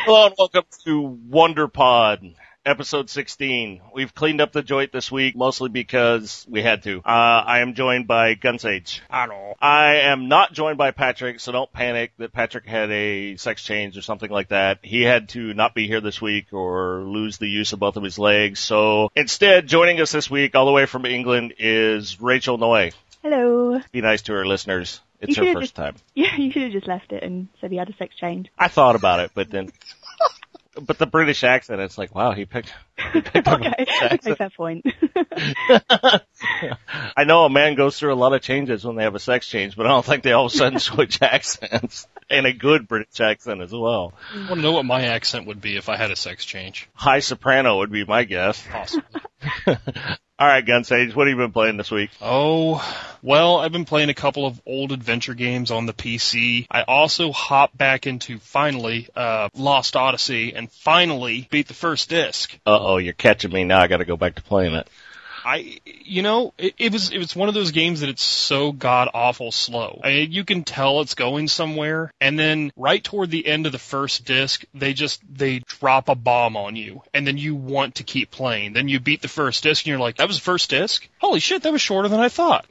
Hello and welcome to WonderPod, episode 16. We've cleaned up the joint this week, mostly because we had to. I am joined by Gunsage. Hello. I am not joined by Patrick, so don't panic that Patrick had a sex change or something like that. He had to not be here this week or lose the use of both of his legs. So instead, joining us this week, all the way from England, is Rachel Noe. Hello. Be nice to our listeners. It's her first time. Yeah, you should have just left it and said he had a sex change. I thought about it, but then... But the British accent, it's like, wow, he picked up Okay, fair point. I know a man goes through a lot of changes when they have a sex change, but I don't think they all of a sudden switch accents. And a good British accent as well. I want to know what my accent would be if I had a sex change. High soprano would be my guess. Possibly. All right, Gunsage, what have you been playing this week? Oh, well, I've been playing a couple of old adventure games on the PC. I also hopped back into, finally, Lost Odyssey and finally beat the first disc. Uh-oh, you're catching me now. I got to go back to playing it. It was one of those games that it's so god-awful slow. You can tell it's going somewhere, and then right toward the end of the first disc, they drop a bomb on you, and then you want to keep playing. Then you beat the first disc, and you're like, that was the first disc? Holy shit, that was shorter than I thought.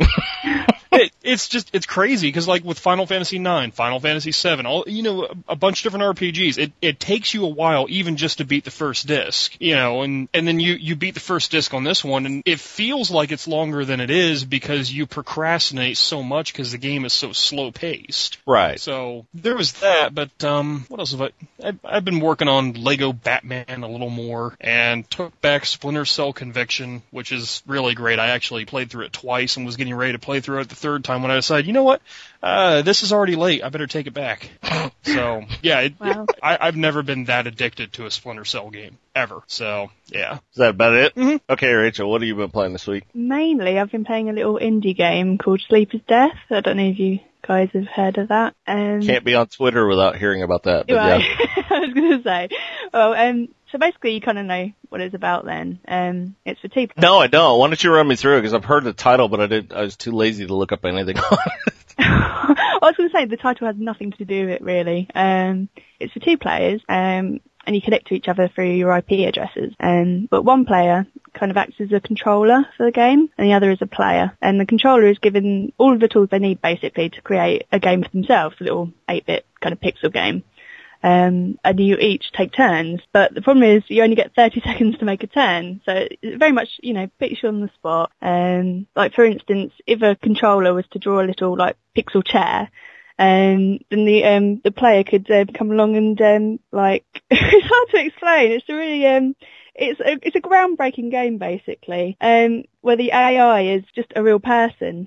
It's crazy, because like with Final Fantasy IX, Final Fantasy VII, a bunch of different RPGs, it takes you a while even just to beat the first disc, and then you beat the first disc on this one, and it feels like it's longer than it is because you procrastinate so much because the game is so slow paced. Right. So there was that, but what else have I've been working on Lego Batman a little more and took back Splinter Cell Conviction, which is really great. I actually played through it twice and was getting ready to play through it the third time when I decided, you know what, this is already late. I better take it back. So yeah, Wow. I've never been that addicted to a Splinter Cell game ever. So yeah. Is that about it? Mm-hmm. Okay, Rachel, what have you been playing this week? Mainly, I've been playing a little indie game called Sleep is Death. I don't know if you guys have heard of that. Can't be on Twitter without hearing about that. But right. yeah. I was going to say. Well, so basically you kind of know what it's about then. It's for two. No, I don't. Why don't you run me through it? Because I've heard the title, but I was too lazy to look up anything on it. I was going to say the title has nothing to do with it really. It's for two players, and you connect to each other through your IP addresses. But one player kind of acts as a controller for the game, and the other is a player. And the controller is given all of the tools they need basically to create a game for themselves, a little 8-bit kind of pixel game. And you each take turns, but the problem is you only get 30 seconds to make a turn, so it very much, puts you on the spot. Like for instance, if a controller was to draw a little like pixel chair, then the player could come along and it's hard to explain. It's a really it's a groundbreaking game basically, where the AI is just a real person.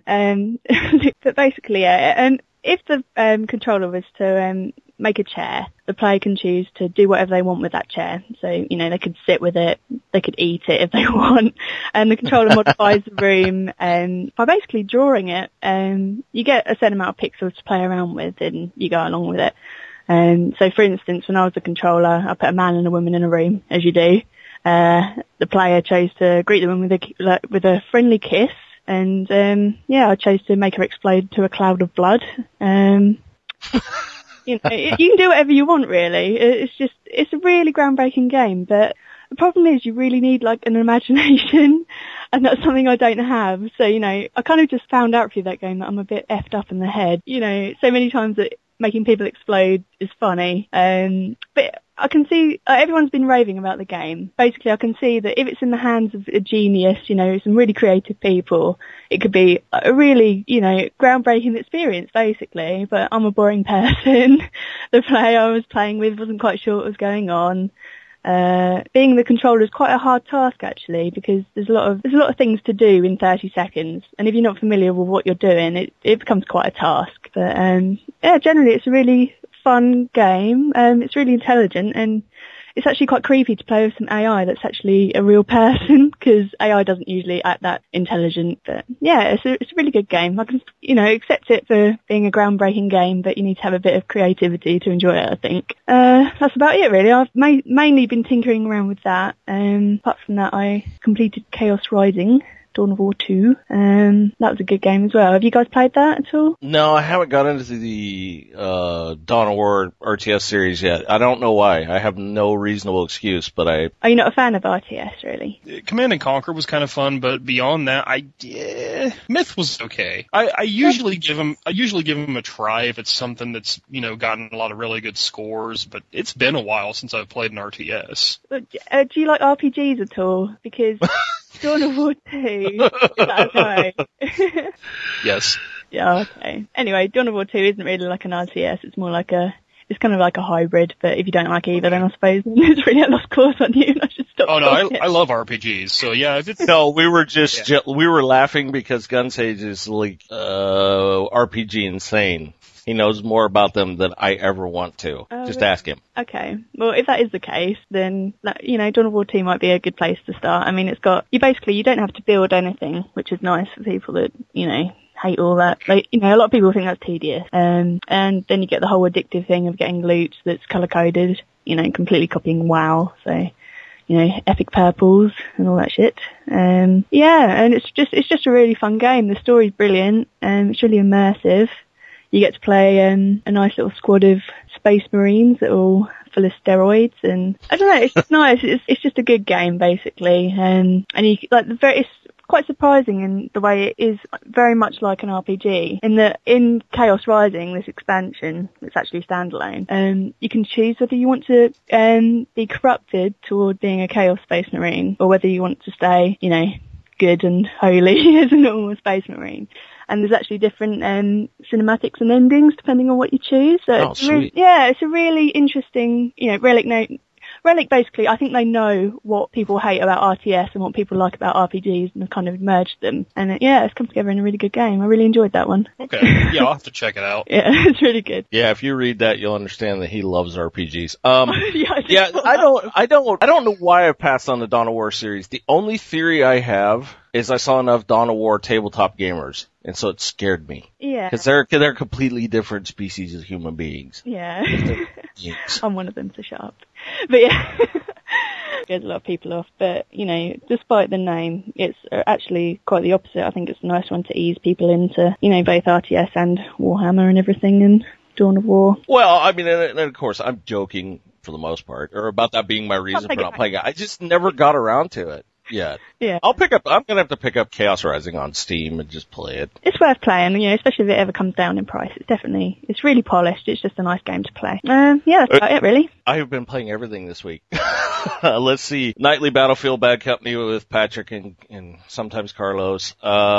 But basically, if the controller was to make a chair, the player can choose to do whatever they want with that chair. So, they could sit with it, they could eat it if they want, and the controller modifies the room by basically drawing it. You get a certain amount of pixels to play around with, and you go along with it. So, for instance, when I was a controller, I put a man and a woman in a room, as you do. The player chose to greet the woman with a friendly kiss, and I chose to make her explode to a cloud of blood. You can do whatever you want, really. It's a really groundbreaking game, but the problem is you really need, an imagination, and that's something I don't have. So, I kind of just found out through that game that I'm a bit effed up in the head. So many times that making people explode is funny, but I can see everyone's been raving about the game. Basically, I can see that if it's in the hands of a genius, some really creative people, it could be a really, groundbreaking experience, basically. But I'm a boring person. The player I was playing with wasn't quite sure what was going on. Being the controller is quite a hard task actually, because there's a lot of things to do in 30 seconds, and if you're not familiar with what you're doing, it becomes quite a task. But generally it's a really fun game. It's really intelligent, and it's actually quite creepy to play with some AI that's actually a real person, because AI doesn't usually act that intelligent. But yeah, it's a really good game. I can, accept it for being a groundbreaking game, but you need to have a bit of creativity to enjoy it, I think. That's about it, really. I've mainly been tinkering around with that. Apart from that, I completed Chaos Rising, Dawn of War 2. That was a good game as well. Have you guys played that at all? No, I haven't got into the Dawn of War RTS series yet. I don't know why. I have no reasonable excuse, but Are you not a fan of RTS, really? Command & Conquer was kind of fun, but beyond that, Myth was okay. I usually give him a try if it's something that's, gotten a lot of really good scores, but it's been a while since I've played an RTS. Do you like RPGs at all? Because Dawn of War 2, is that okay? Yes. Yeah, okay. Anyway, Dawn of War 2 isn't really like an RTS, it's more like it's kind of like a hybrid, but if you don't like either, then I suppose it's really a lost cause on you, and I should stop. Oh no, I love RPGs, so yeah, if it's... No, we were we were laughing because Gunsage is like, RPG insane. He knows more about them than I ever want to. Just ask him. Okay. Well, if that is the case, then, Dawn of War 2 might be a good place to start. I mean, you don't have to build anything, which is nice for people that, hate all that. Like, a lot of people think that's tedious. And then you get the whole addictive thing of getting loot that's color-coded, completely copying WoW. So, epic purples and all that shit. And it's just a really fun game. The story's brilliant, it's really immersive. You get to play a nice little squad of space marines that are all full of steroids, and I don't know, it's just nice. It's just a good game basically, and it's quite surprising in the way it is very much like an RPG. In that, in Chaos Rising, this expansion that's actually standalone, you can choose whether you want to be corrupted toward being a Chaos Space Marine, or whether you want to stay, good and holy as a normal Space Marine. And there's actually different cinematics and endings depending on what you choose. So it's a really interesting, Relic basically, I think they know what people hate about RTS and what people like about RPGs, and have kind of merged them. And it's come together in a really good game. I really enjoyed that one. Okay, yeah, I'll have to check it out. Yeah, it's really good. Yeah, if you read that, you'll understand that he loves RPGs. I don't know why I passed on the Dawn of War series. The only theory I have is I saw enough Dawn of War tabletop gamers, and so it scared me. Yeah. Because they're completely different species of human beings. Yeah. I'm one of them, so shut up. But yeah, scares a lot of people off. But, despite the name, it's actually quite the opposite. I think it's a nice one to ease people into, both RTS and Warhammer and everything, and Dawn of War. Well, I mean, and of course, I'm joking for the most part, or about that being my reason for not playing it. I just never got around to it yet. Yeah. I'm gonna have to pick up Chaos Rising on Steam and just play it. It's worth playing, especially if it ever comes down in price. It's really polished. It's just a nice game to play. That's about it, really. I have been playing everything this week. Let's see. Nightly Battlefield Bad Company with Patrick and sometimes Carlos.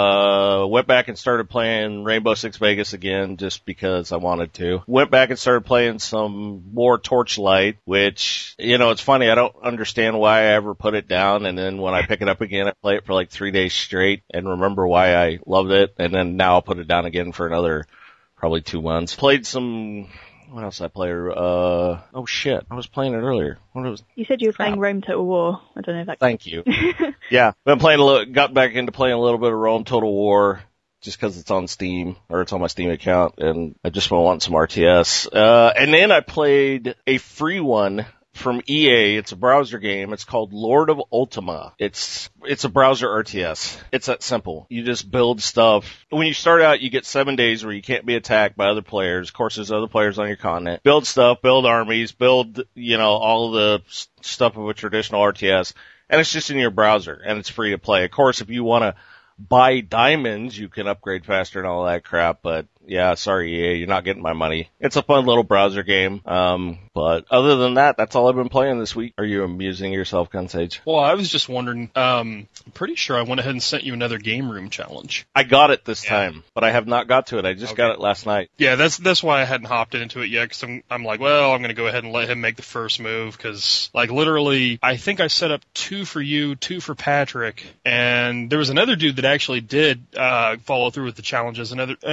Went back and started playing Rainbow Six Vegas again just because I wanted to. Went back and started playing some more Torchlight, which, it's funny. I don't understand why I ever put it down, and then when I pick it up again, I play it for like 3 days straight and remember why I loved it, and then now I'll put it down again for another probably 2 months. Played some... What else did I play? Oh shit, I was playing it earlier. You said you were playing Rome Total War. I don't know if that... Thank you. Yeah, got back into playing a little bit of Rome Total War just because it's on Steam, or it's on my Steam account, and I just want some RTS. And then I played a free one from EA. It's a browser game. It's called Lord of Ultima. It's a browser RTS. It's that simple. You just build stuff. When you start out, you get 7 days where you can't be attacked by other players. Of course, there's other players on your continent. Build stuff, build armies, build, all the stuff of a traditional RTS. And it's just in your browser, and it's free to play. Of course, if you want to buy diamonds, you can upgrade faster and all that crap, but yeah, sorry EA, you're not getting my money. It's a fun little browser game. But other than that, that's all I've been playing this week. Are you amusing yourself, Gunsage? Well, I was just wondering, I'm pretty sure I went ahead and sent you another game room challenge. I got it this time, but I have not got to it. I just got it last night. Yeah, that's why I hadn't hopped into it yet, because I'm like, well, I'm going to go ahead and let him make the first move, because, literally, I think I set up 2 for you, 2 for Patrick, and there was another dude that actually did follow through with the challenges,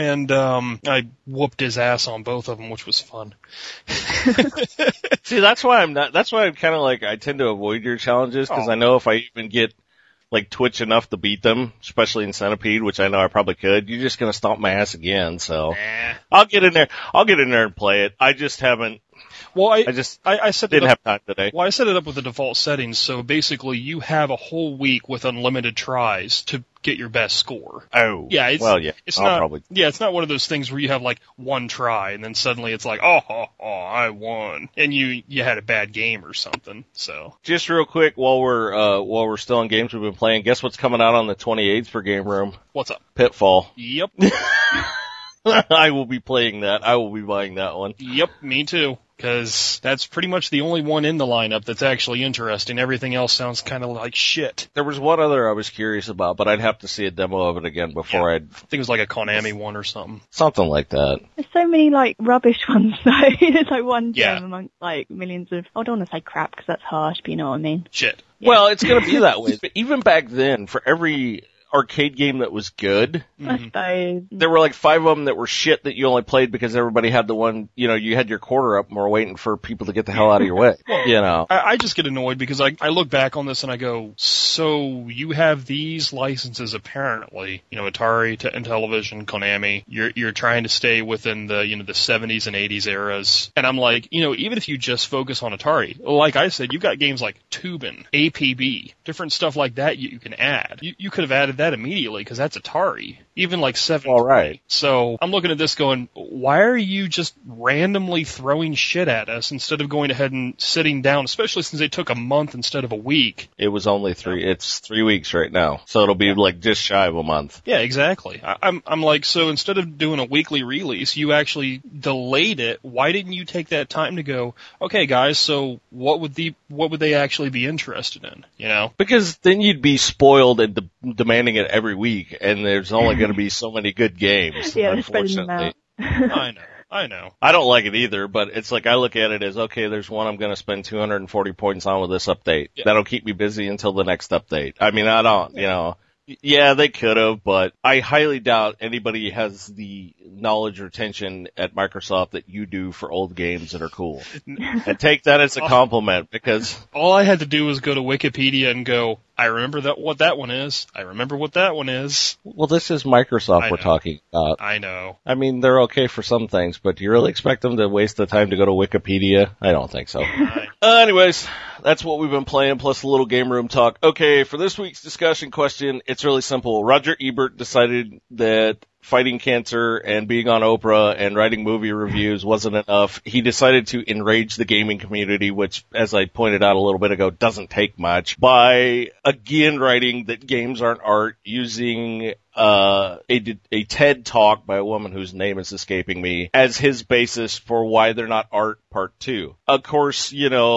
I whooped his ass on both of them, which was fun. See, that's why I'm kind of I tend to avoid your challenges, because I know if I even get Twitch enough to beat them, especially in Centipede, which I know I probably could, you're just going to stomp my ass again, so. I'll get in there and play it. I just haven't. Well, I didn't have time today. Well, I set it up with the default settings, so basically you have a whole week with unlimited tries to get your best score. Oh. Yeah, it's not one of those things where you have like one try and then suddenly it's like, oh, I won. And you had a bad game or something. So just real quick while we're still on games we've been playing, guess what's coming out on the 28th for Game Room? What's up? Pitfall. Yep. I will be playing that. I will be buying that one. Yep, me too. Because that's pretty much the only one in the lineup that's actually interesting. Everything else sounds kind of like shit. There was one other I was curious about, but I'd have to see a demo of it again before I think it was like a Konami one or something. Something like that. There's so many like rubbish ones though. There's like one gem amongst like millions of, I don't want to say crap because that's harsh, but you know what I mean. Shit. Yeah. Well, it's going to be that way. But even back then, for every arcade game that was good, I suppose. There were like 5 of them that were shit that you only played because everybody had the one, you had your quarter up and were waiting for people to get the hell out of your way, I just get annoyed because I look back on this and I go, so you have these licenses apparently, Atari, Intellivision, Konami, you're trying to stay within the, the 70s and 80s eras. And I'm like, even if you just focus on Atari, like I said, you've got games like Toobin', APB, different stuff like that you can add. You could have added that immediately because that's Atari. Even like 7. All right. So I'm looking at this going, why are you just randomly throwing shit at us instead of going ahead and sitting down, especially since they took a month instead of a week? It was only 3. It's 3 weeks right now. So it'll be like just shy of a month. Yeah, exactly. I'm like, so instead of doing a weekly release, you actually delayed it. Why didn't you take that time to go, okay guys, so what would they actually be interested in? Because then you'd be spoiled and demanding it every week, and there's only going to be so many good games. Yeah, unfortunately. I know. I don't like it either, but it's like I look at it as, okay, there's one I'm going to spend 240 points on with this update. Yeah. That'll keep me busy until the next update. I mean, I don't, Yeah, they could have, but I highly doubt anybody has the knowledge or attention at Microsoft that you do for old games that are cool. And take that as a compliment, because all I had to do was go to Wikipedia and go, I remember what that one is. I remember what that one is. Well, this is Microsoft we're talking about. I know. I mean, they're okay for some things, but do you really expect them to waste the time to go to Wikipedia? I don't think so. Anyways, that's what we've been playing, plus a little game room talk. Okay, for this week's discussion question, it's really simple. Roger Ebert decided that fighting cancer and being on Oprah and writing movie reviews wasn't enough. He decided to enrage the gaming community, which, as I pointed out a little bit ago, doesn't take much, by again writing that games aren't art, using a TED talk by a woman whose name is escaping me as his basis for why they're not art part 2. Of course,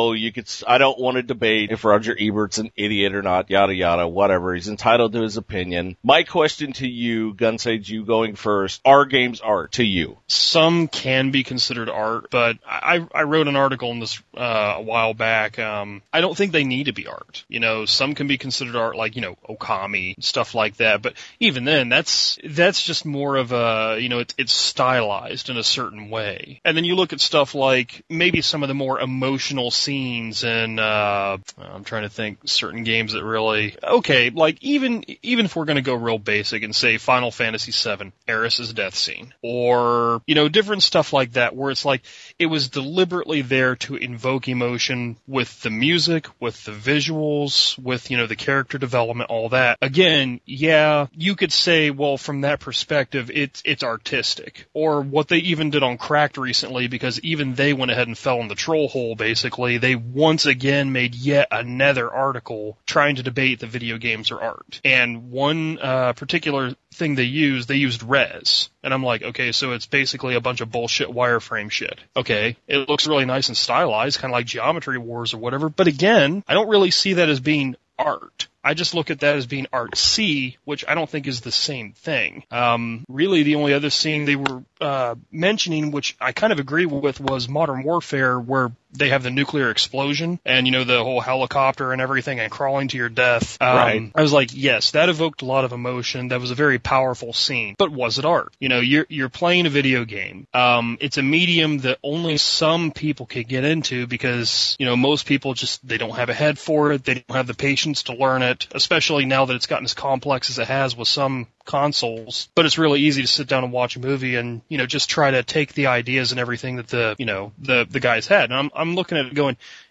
I don't want to debate if Roger Ebert's an idiot or not, yada yada, whatever. He's entitled to his opinion. My question to you, Gunsage, you going first, are games art to you? Some can be considered art, but I wrote an article on this a while back. I don't think they need to be art. Some can be considered art, like, Okami, stuff like that, but even then, that's just more of a, it's stylized in a certain way. And then you look at stuff like maybe some of the more emotional scenes and, I'm trying to think certain games that really, okay, like even if we're going to go real basic and say Final Fantasy VII, Aeris's death scene, or, different stuff like that where it's like, it was deliberately there to invoke emotion with the music, with the visuals, with, the character development, all that. Again, yeah, you could say, well, from that perspective, it's artistic. Or what they even did on Cracked recently, because even they went ahead and fell in the troll hole, basically. They once again made yet another article trying to debate the video games are art. And one particular thing they used res. And I'm like, okay, so it's basically a bunch of bullshit wireframe shit. Okay, it looks really nice and stylized, kind of like Geometry Wars or whatever. But again, I don't really see that as being art. I just look at that as being artsy, which I don't think is the same thing. Really, the only other scene they were mentioning, which I kind of agree with, was Modern Warfare, where they have the nuclear explosion and, the whole helicopter and everything and crawling to your death. Right. I was like, yes, that evoked a lot of emotion. That was a very powerful scene. But was it art? You're playing a video game. It's a medium that only some people can get into because, most people they don't have a head for it. They don't have the patience to learn it, especially now that it's gotten as complex as it has with some consoles. But it's really easy to sit down and watch a movie and, just try to take the ideas and everything that the guys had. And I'm looking at it going,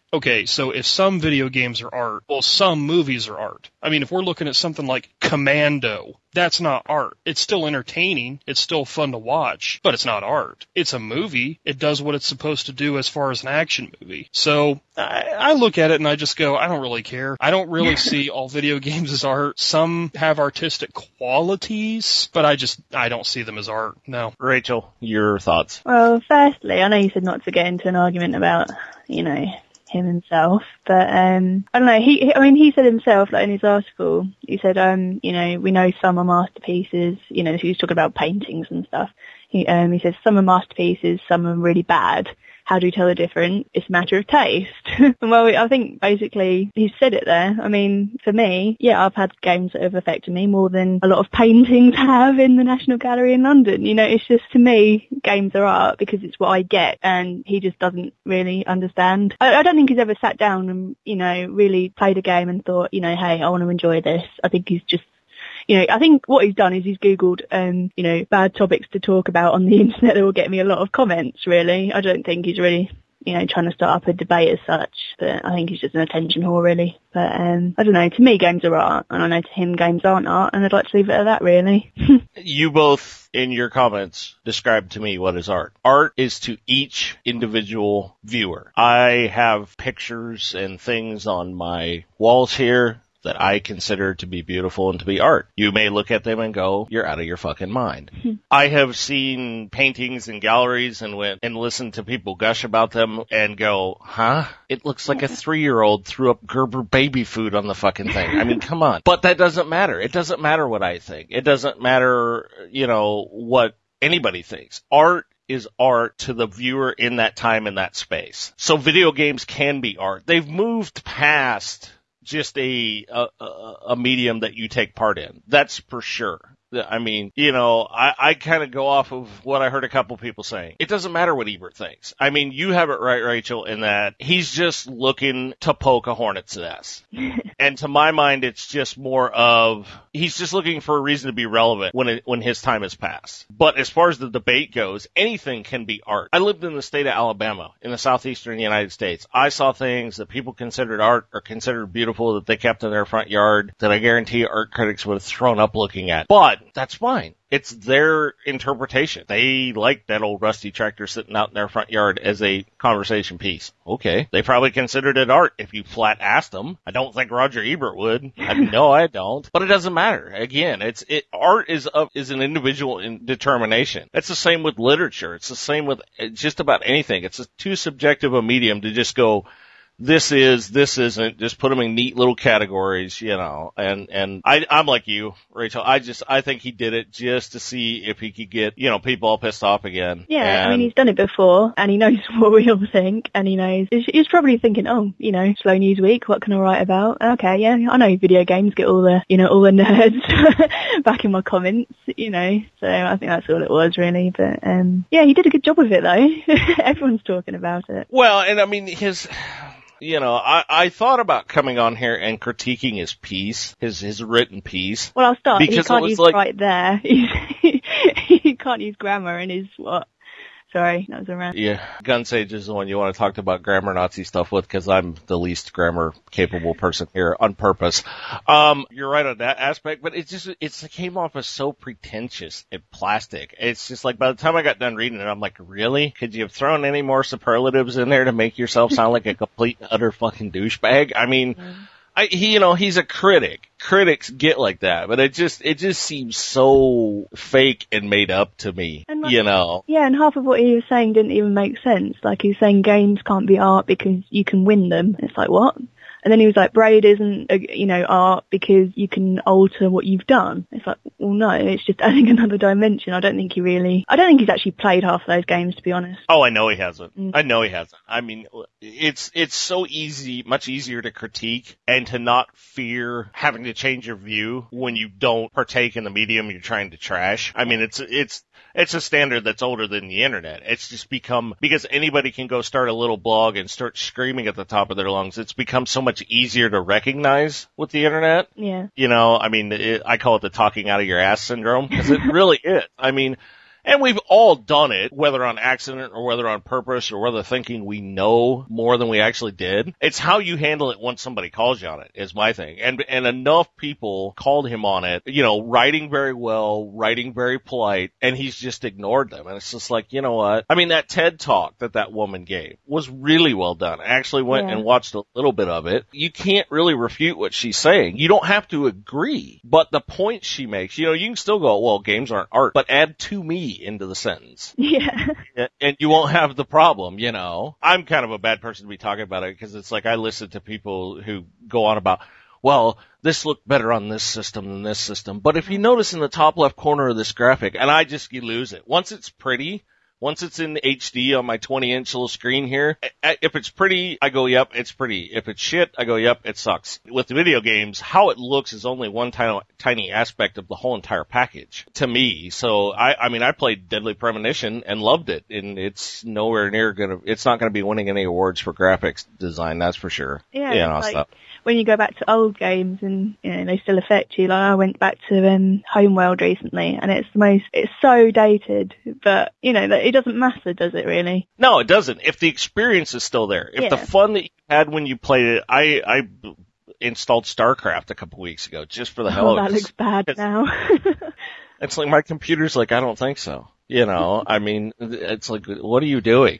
Okay, so if some video games are art, well, some movies are art. I mean, if we're looking at something like Commando, that's not art. It's still entertaining. It's still fun to watch, but it's not art. It's a movie. It does what it's supposed to do as far as an action movie. So I look at it and I just go, I don't really care. I don't really see all video games as art. Some have artistic qualities, but I don't see them as art. No. Rachel, your thoughts? Well, firstly, I know you said not to get into an argument about, him himself, but I don't know. He said himself, like in his article, he said, we know some are masterpieces. He was talking about paintings and stuff. He says some are masterpieces, some are really bad. How do you tell the difference? It's a matter of taste. Well, I think basically he said it there. I mean, for me, yeah, I've had games that have affected me more than a lot of paintings have in the National Gallery in London. It's just, to me, games are art because it's what I get, and he just doesn't really understand. I don't think he's ever sat down and, really played a game and thought, hey, I want to enjoy this. I think he's just, I think what he's done is he's Googled, bad topics to talk about on the internet that will get me a lot of comments, really. I don't think he's really, trying to start up a debate as such, but I think he's just an attention whore, really. But, I don't know, to me games are art, and I know to him games aren't art, and I'd like to leave it at that, really. You both, in your comments, described to me what is art. Art is to each individual viewer. I have pictures and things on my walls here that I consider to be beautiful and to be art. You may look at them and go, you're out of your fucking mind. I have seen paintings in galleries and went and listened to people gush about them and go, huh? It looks like a 3-year-old threw up Gerber baby food on the fucking thing. I mean, come on. But that doesn't matter. It doesn't matter what I think. It doesn't matter, what anybody thinks. Art is art to the viewer in that time and that space. So video games can be art. They've moved past just a medium that you take part in. That's for sure. I mean, I kind of go off of what I heard a couple people saying. It doesn't matter what Ebert thinks. I mean, you have it right, Rachel, in that he's just looking to poke a hornet's nest. And to my mind, it's just more of, he's just looking for a reason to be relevant when his time has passed. But as far as the debate goes, anything can be art. I lived in the state of Alabama, in the southeastern United States. I saw things that people considered art or considered beautiful that they kept in their front yard that I guarantee art critics would have thrown up looking at. But that's fine. It's their interpretation. They like that old rusty tractor sitting out in their front yard as a conversation piece. Okay. They probably considered it art if you flat asked them. I don't think Roger Ebert would. No, I don't. But it doesn't matter. Again, art is an individual determination. It's the same with literature. It's the same with just about anything. It's too subjective a medium to just go, this isn't, just put them in neat little categories, and I'm like you, Rachel. I think he did it just to see if he could get, people all pissed off again. Yeah, I mean, he's done it before, and he knows what we all think, and he knows, he's probably thinking, slow news week, what can I write about? Okay, yeah, I know video games get all the nerds back in my comments, so I think that's all it was, really, but, yeah, he did a good job with it, though. Everyone's talking about it. Well, and I mean, I thought about coming on here and critiquing his piece, his written piece. Well, I'll start. Because he can't use right there. He can't use grammar in his what? Sorry, that was a rant. Yeah, Gun Sage is the one you want to talk about grammar Nazi stuff with, because I'm the least grammar capable person here on purpose. You're right on that aspect, but it came off as so pretentious and plastic. It's just like, by the time I got done reading it, I'm like, really? Could you have thrown any more superlatives in there to make yourself sound like a complete and utter fucking douchebag? I mean, he's a critic. Critics get like that, but it just seems so fake and made up to me, Yeah, and half of what he was saying didn't even make sense. Like, he was saying games can't be art because you can win them. It's like, what? And then he was like, Braid isn't, art because you can alter what you've done. It's like, well, no, it's just adding another dimension. I don't think he's actually played half of those games, to be honest. Oh, I know he hasn't. I know he hasn't. I mean, it's so easy, much easier to critique and to not fear having to change your view when you don't partake in the medium you're trying to trash. I mean, it's a standard that's older than the internet. It's just become, because anybody can go start a little blog and start screaming at the top of their lungs, it's become so much easier to recognize with the internet. Yeah. I mean, I call it the talking out of your ass syndrome, because it really is. I mean, And we've all done it, whether on accident or whether on purpose or whether thinking we know more than we actually did. It's how you handle it once somebody calls you on it is my thing. And enough people called him on it, writing very well, writing very polite, and he's just ignored them. And it's just like, you know what? I mean, that TED talk that woman gave was really well done. I actually went and watched a little bit of it. You can't really refute what she's saying. You don't have to agree, but the point she makes, you can still go, well, games aren't art, but add "to me" into the sentence. Yeah. And you won't have the problem, I'm kind of a bad person to be talking about it because it's like I listen to people who go on about, well, this looked better on this system than this system. But if you notice in the top left corner of this graphic, and you lose it. Once it's pretty, once it's in HD on my 20-inch little screen here, if it's pretty, I go, yep, it's pretty. If it's shit, I go, yep, it sucks. With the video games, how it looks is only one tiny aspect of the whole entire package to me. So, I played Deadly Premonition and loved it, and it's nowhere near it's not gonna be winning any awards for graphics design, that's for sure. Yeah, when you go back to old games and, they still affect you. Like I went back to Homeworld recently and it's so dated, but, it doesn't matter, does it really? No, it doesn't. If the experience is still there, if the fun that you had when you played it, I installed StarCraft a couple weeks ago just for the hell of it. That looks bad now. It's like my computer's like, I don't think so. It's like, what are you doing?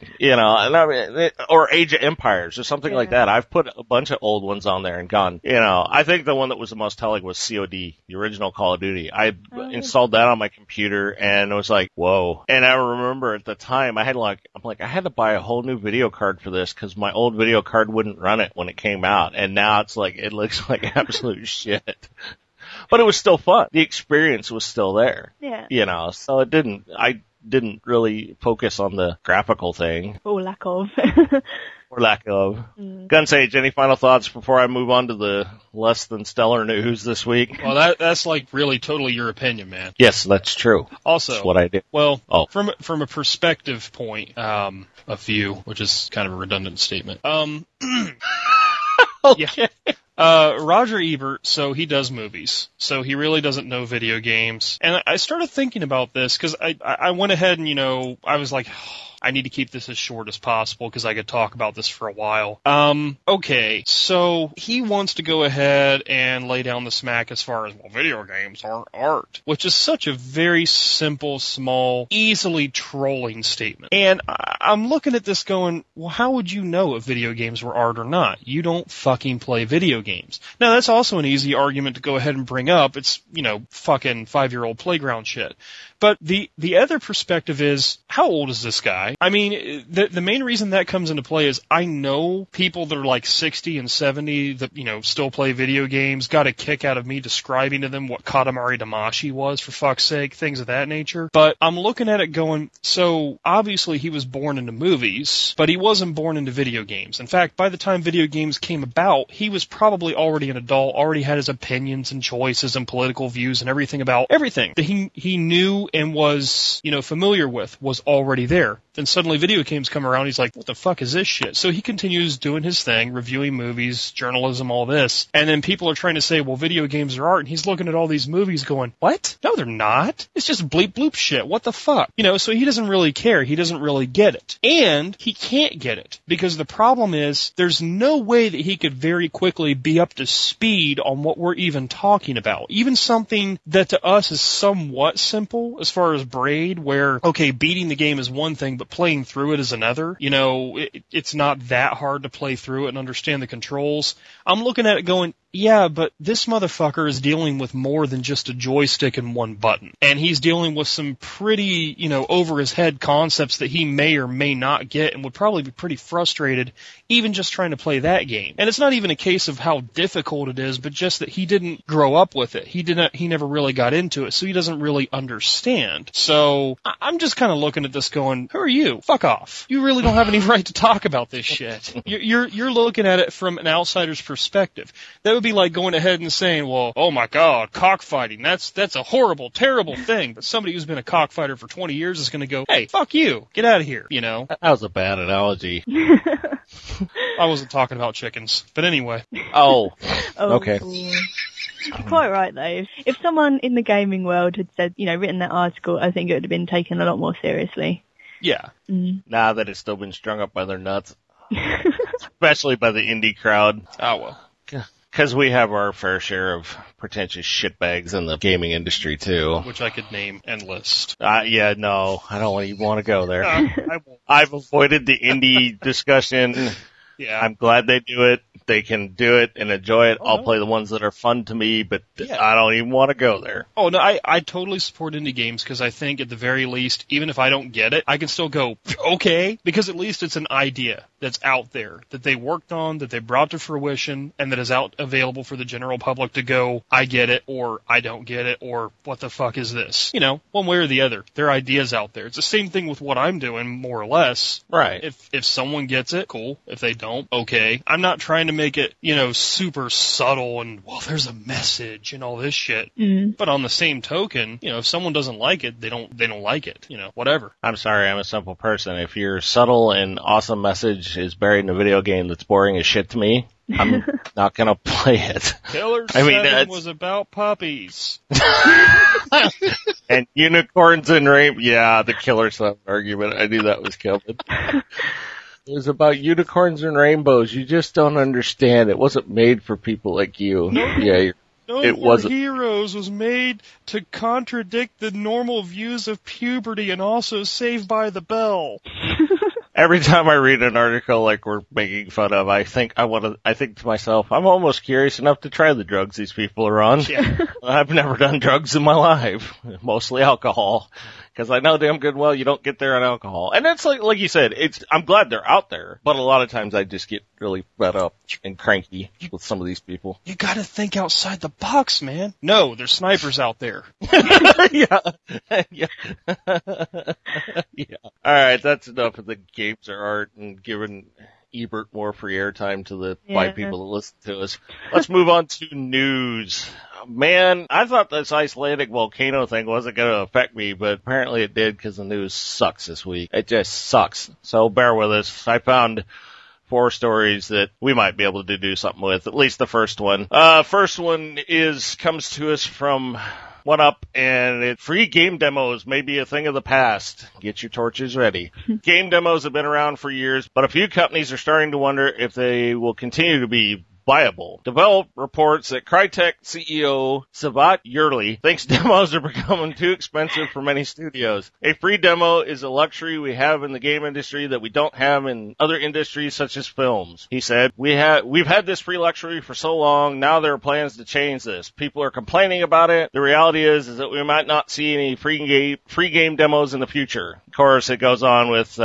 Or Age of Empires or something like that. I've put a bunch of old ones on there and gone, I think the one that was the most telling was COD, the original Call of Duty. I installed that on my computer and it was like, whoa. And I remember at the time I had I had to buy a whole new video card for this because my old video card wouldn't run it when it came out. And now it's like, it looks like absolute shit. But it was still fun. The experience was still there. Yeah. So I didn't really focus on the graphical thing. Or lack of. Gunsage, any final thoughts before I move on to the less than stellar news this week? Well, that's like really totally your opinion, man. Yes, that's true. Also, that's what I do. Well, from a perspective point of view, which is kind of a redundant statement. Okay. Roger Ebert, so he does movies, so he really doesn't know video games. And I started thinking about this because I went ahead and, I was like, I need to keep this as short as possible because I could talk about this for a while. Okay, so he wants to go ahead and lay down the smack as far as, well, video games aren't art, which is such a very simple, small, easily trolling statement. And I'm looking at this going, well, how would you know if video games were art or not? You don't fucking play video games. Now, that's also an easy argument to go ahead and bring up. It's, fucking 5-year-old playground shit. But the other perspective is, how old is this guy? I mean, the main reason that comes into play is I know people that are like 60 and 70 that, still play video games, got a kick out of me describing to them what Katamari Damacy was, for fuck's sake, things of that nature. But I'm looking at it going, so obviously he was born into movies, but he wasn't born into video games. In fact, by the time video games came about, he was probably already an adult, already had his opinions and choices and political views and everything about everything that he knew and was, familiar with was already there. Then suddenly video games come around, he's like, what the fuck is this shit? So he continues doing his thing, reviewing movies, journalism, all this. And then people are trying to say, well, video games are art. And he's looking at all these movies going, what? No, they're not. It's just bleep bloop shit. What the fuck? So he doesn't really care. He doesn't really get it. And he can't get it because the problem is there's no way that he could very quickly be up to speed on what we're even talking about. Even something that to us is somewhat simple as far as Braid, where, okay, beating the game is one thing, but playing through it is another. It's not that hard to play through it and understand the controls. I'm looking at it going, yeah, but this motherfucker is dealing with more than just a joystick and one button. And he's dealing with some pretty, over his head concepts that he may or may not get and would probably be pretty frustrated even just trying to play that game. And it's not even a case of how difficult it is, but just that he didn't grow up with it. He never really got into it, so he doesn't really understand. So I'm just kind of looking at this going, who are you? Fuck off. You really don't have any right to talk about this shit. You're looking at it from an outsider's perspective. That would be like going ahead and saying, well, oh my God, cockfighting, that's a horrible, terrible thing. But somebody who's been a cockfighter for 20 years is going to go, hey, fuck you, get out of here, That was a bad analogy. I wasn't talking about chickens, but anyway. Oh, okay. You're quite right, though. If someone in the gaming world had said, written that article, I think it would have been taken a lot more seriously. Yeah. Nah, that has still been strung up by their nuts. Especially by the indie crowd. Oh, well. Because we have our fair share of pretentious shitbags in the gaming industry, too. Which I could name and list. Yeah, no, I don't even want to go there. I won't. I've avoided the indie discussion. Yeah. I'm glad they do it. They can do it and enjoy it. Oh, I'll no. play the ones that are fun to me, but Yeah. I don't even want to go there. Oh, no, I totally support indie games because I think at the very least, even if I don't get it, I can still go, okay, because at least it's an idea that's out there, that they worked on, that they brought to fruition, and that is out available for the general public to go, I get it, or I don't get it, or what the fuck is this? One way or the other. There are ideas out there. It's the same thing with what I'm doing, more or less. Right. If someone gets it, cool. If they don't, okay. I'm not trying to make it, super subtle and, well, there's a message and all this shit. But on the same token, if someone doesn't like it, they don't like it. Whatever. I'm sorry, I'm a simple person. If your subtle and awesome message is buried in a video game that's boring as shit to me, I'm not gonna play it. Killer I mean, 7 was about puppies. And unicorns and rape. Yeah, the Killer 7 argument. I knew that was coming. It was about unicorns and rainbows. You just don't understand. It wasn't made for people like you. Yeah, No it More wasn't. Heroes was made to contradict the normal views of puberty and also Saved by the Bell. Every time I read an article like we're making fun of, I think to myself, I'm almost curious enough to try the drugs these people are on. Yeah. I've never done drugs in my life, mostly alcohol, because I know damn good well you don't get there on alcohol. And it's like you said, I'm glad they're out there, but a lot of times I just get really fed up and cranky with some of these people. You gotta think outside the box, man. No, there's snipers out there. Yeah. Yeah. Yeah. All right, that's enough of the games or art and giving Ebert more free airtime to the white people that listen to us. Let's move on to news. Man, I thought this Icelandic volcano thing wasn't going to affect me, but apparently it did because the news sucks this week. It just sucks. So bear with us. I found 4 stories that we might be able to do something with, at least the first one. First one comes to us from OneUp, and free game demos may be a thing of the past. Get your torches ready. Game demos have been around for years, but a few companies are starting to wonder if they will continue to be viable. Develop reports that Crytek CEO Savat Yurli thinks demos are becoming too expensive for many studios. A free demo is a luxury we have in the game industry that we don't have in other industries such as films. He said, we've had this free luxury for so long, now there are plans to change this. People are complaining about it. The reality is that we might not see any free game demos in the future. Of course, it goes on with,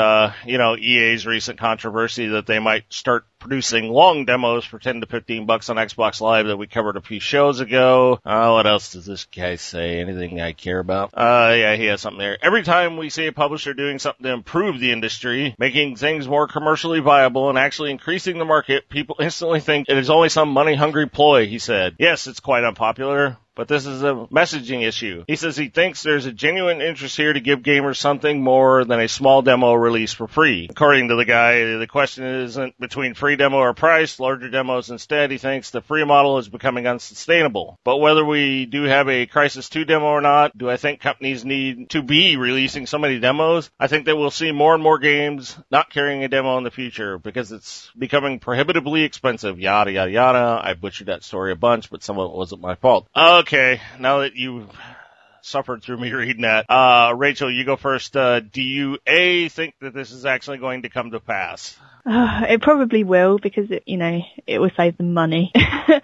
EA's recent controversy that they might start producing long demos for $10 to $15 on Xbox Live that we covered a few shows ago. What else does this guy say? Anything I care about? Yeah, he has something there. Every time we see a publisher doing something to improve the industry, making things more commercially viable and actually increasing the market, people instantly think it is only some money-hungry ploy, he said. Yes, it's quite unpopular, but this is a messaging issue. He says he thinks there's a genuine interest here to give gamers something more than a small demo release for free. According to the guy, the question isn't between free demo or price, larger demos instead. He thinks the free model is becoming unsustainable. But whether we do have a Crysis 2 demo or not, do I think companies need to be releasing so many demos? I think that we'll see more and more games not carrying a demo in the future because it's becoming prohibitively expensive. Yada, yada, yada. I butchered that story a bunch, but some of it wasn't my fault. Okay, now that you suffered through me reading that, Rachel, you go first. Do you, think that this is actually going to come to pass? It probably will because it will save them money.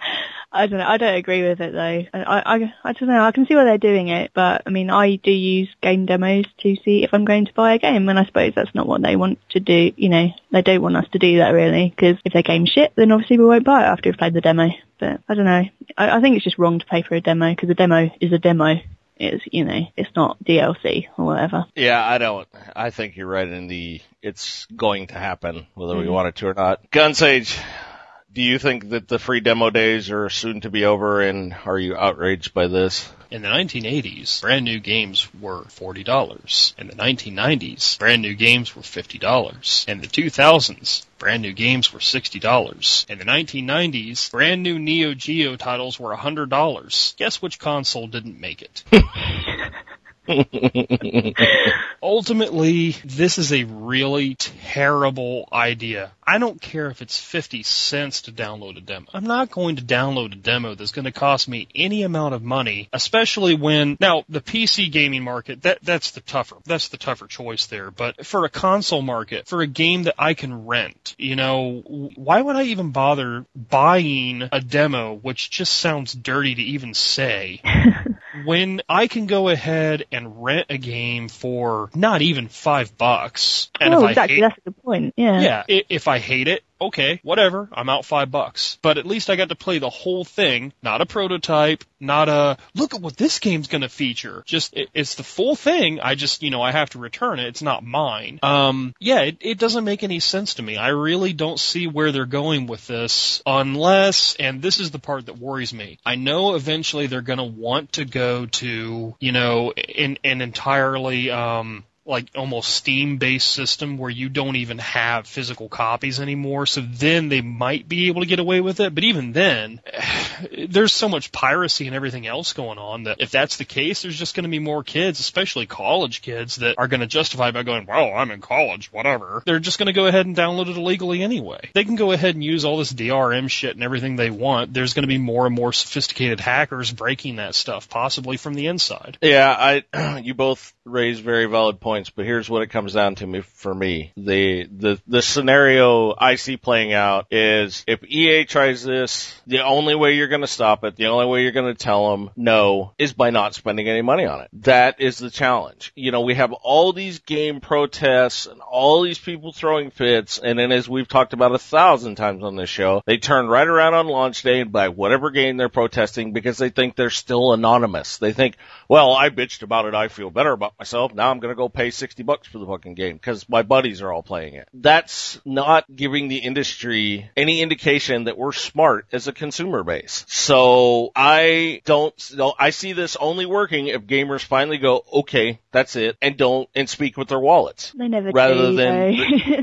I don't know. I don't agree with it though. I don't know. I can see why they're doing it, but I mean, I do use game demos to see if I'm going to buy a game, and I suppose that's not what they want to do. They don't want us to do that really, because if their game's shit, then obviously we won't buy it after we've played the demo. But I don't know. I think it's just wrong to pay for a demo because a demo is a demo. It's, it's not DLC or whatever. Yeah, I think you're right it's going to happen, whether we want it to or not. Gunsage, Do you think that the free demo days are soon to be over, and are you outraged by this? In the 1980s, brand new games were $40. In the 1990s, brand new games were $50. In the 2000s, brand new games were $60. In the 1990s, brand new Neo Geo titles were $100. Guess which console didn't make it? Ultimately, this is a really terrible idea. I don't care if it's 50 cents to download a demo. I'm not going to download a demo that's going to cost me any amount of money, especially when, now, the PC gaming market, that's the tougher choice there. But for a console market, for a game that I can rent, why would I even bother buying a demo, which just sounds dirty to even say, when I can go ahead and rent a game for not even $5? And exactly. That's a good point. Yeah. Yeah. If I hate it, okay, whatever, I'm out $5. But at least I got to play the whole thing, not a prototype, not a, look at what this game's going to feature. Just, it's the full thing. I just, I have to return it. It's not mine. It doesn't make any sense to me. I really don't see where they're going with this unless, and this is the part that worries me, I know eventually they're going to want to go to, an entirely, like almost Steam-based system where you don't even have physical copies anymore. So then they might be able to get away with it. But even then, there's so much piracy and everything else going on that if that's the case, there's just going to be more kids, especially college kids, that are going to justify by going, well, I'm in college, whatever. They're just going to go ahead and download it illegally anyway. They can go ahead and use all this DRM shit and everything they want. There's going to be more and more sophisticated hackers breaking that stuff, possibly from the inside. Yeah, you both raise very valid points. But here's what it comes down to for me. The scenario I see playing out is if EA tries this, the only way you're going to stop it, the only way you're going to tell them no is by not spending any money on it. That is the challenge. We have all these game protests and all these people throwing fits, and then as we've talked about 1,000 times on this show, they turn right around on launch day and buy whatever game they're protesting because they think they're still anonymous. They think, well, I bitched about it, I feel better about myself, now I'm going to go pay $60 for the fucking game because my buddies are all playing it. That's not giving the industry any indication that we're smart as a consumer base. So I see this only working if gamers finally go, okay, that's it, and speak with their wallets. They never rather do, than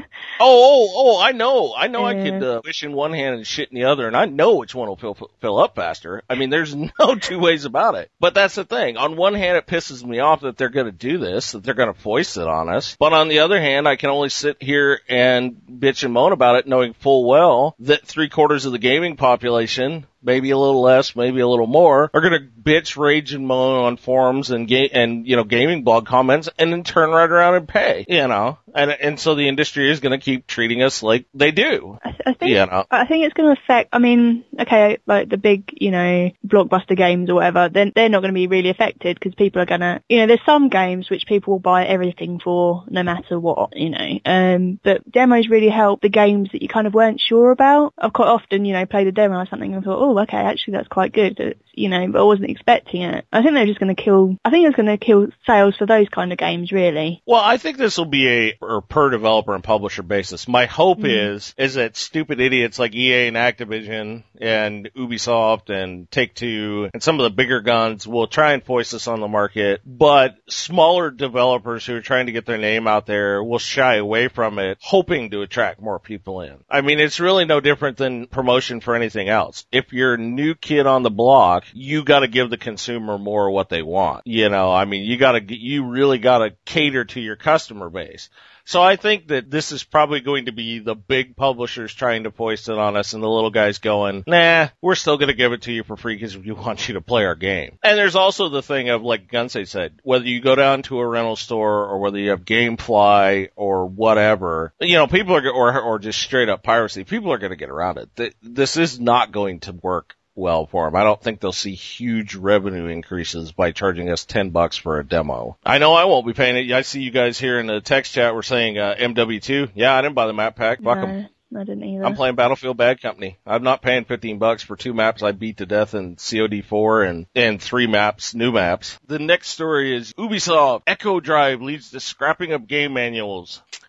I know I could wish in one hand and shit in the other, and I know which one will fill up faster. I mean, there's no two ways about it. But that's the thing. On one hand, it pisses me off that they're going to do this, that they're going to foist it on us. But on the other hand, I can only sit here and bitch and moan about it, knowing full well that 3/4 of the gaming population, maybe a little less, maybe a little more, are going to bitch, rage, and moan on forums and gaming blog comments, and then turn right around and pay, and so the industry is going to keep treating us like they do. I think it's going to affect. I mean, okay, like the big, blockbuster games or whatever, then they're not going to be really affected because people are going to, there's some games which people will buy everything for no matter what, but demos really help the games that you kind of weren't sure about. I've quite often, played a demo or something and thought, oh, okay, actually that's quite good, but I wasn't expecting it. I think they're just going to kill sales for those kind of games, really. Well, I think this will be a per developer and publisher basis. My hope is that stupid idiots like EA and Activision and Ubisoft and Take-Two and some of the bigger guns will try and foist this on the market, but smaller developers who are trying to get their name out there will shy away from it, hoping to attract more people in. I mean, it's really no different than promotion for anything else. If you're a new kid on the block, you got to give the consumer more what they want. You really got to cater to your customer base. So I think that this is probably going to be the big publishers trying to foist it on us and the little guys going, nah, we're still going to give it to you for free because we want you to play our game. And there's also the thing of, like Gunsay said, whether you go down to a rental store or whether you have GameFly or whatever, people are, or just straight up piracy, people are going to get around it. This is not going to work well for them. I don't think they'll see huge revenue increases by charging us $10 for a demo. I know I won't be paying it. I see you guys here in the text chat were saying MW2. Yeah, I didn't buy the map pack. Fuck 'em. I didn't either. I'm playing Battlefield Bad Company. I'm not paying $15 for 2 maps I beat to death in COD4 and 3 maps, new maps. The next story is Ubisoft Echo Drive leads to scrapping of game manuals.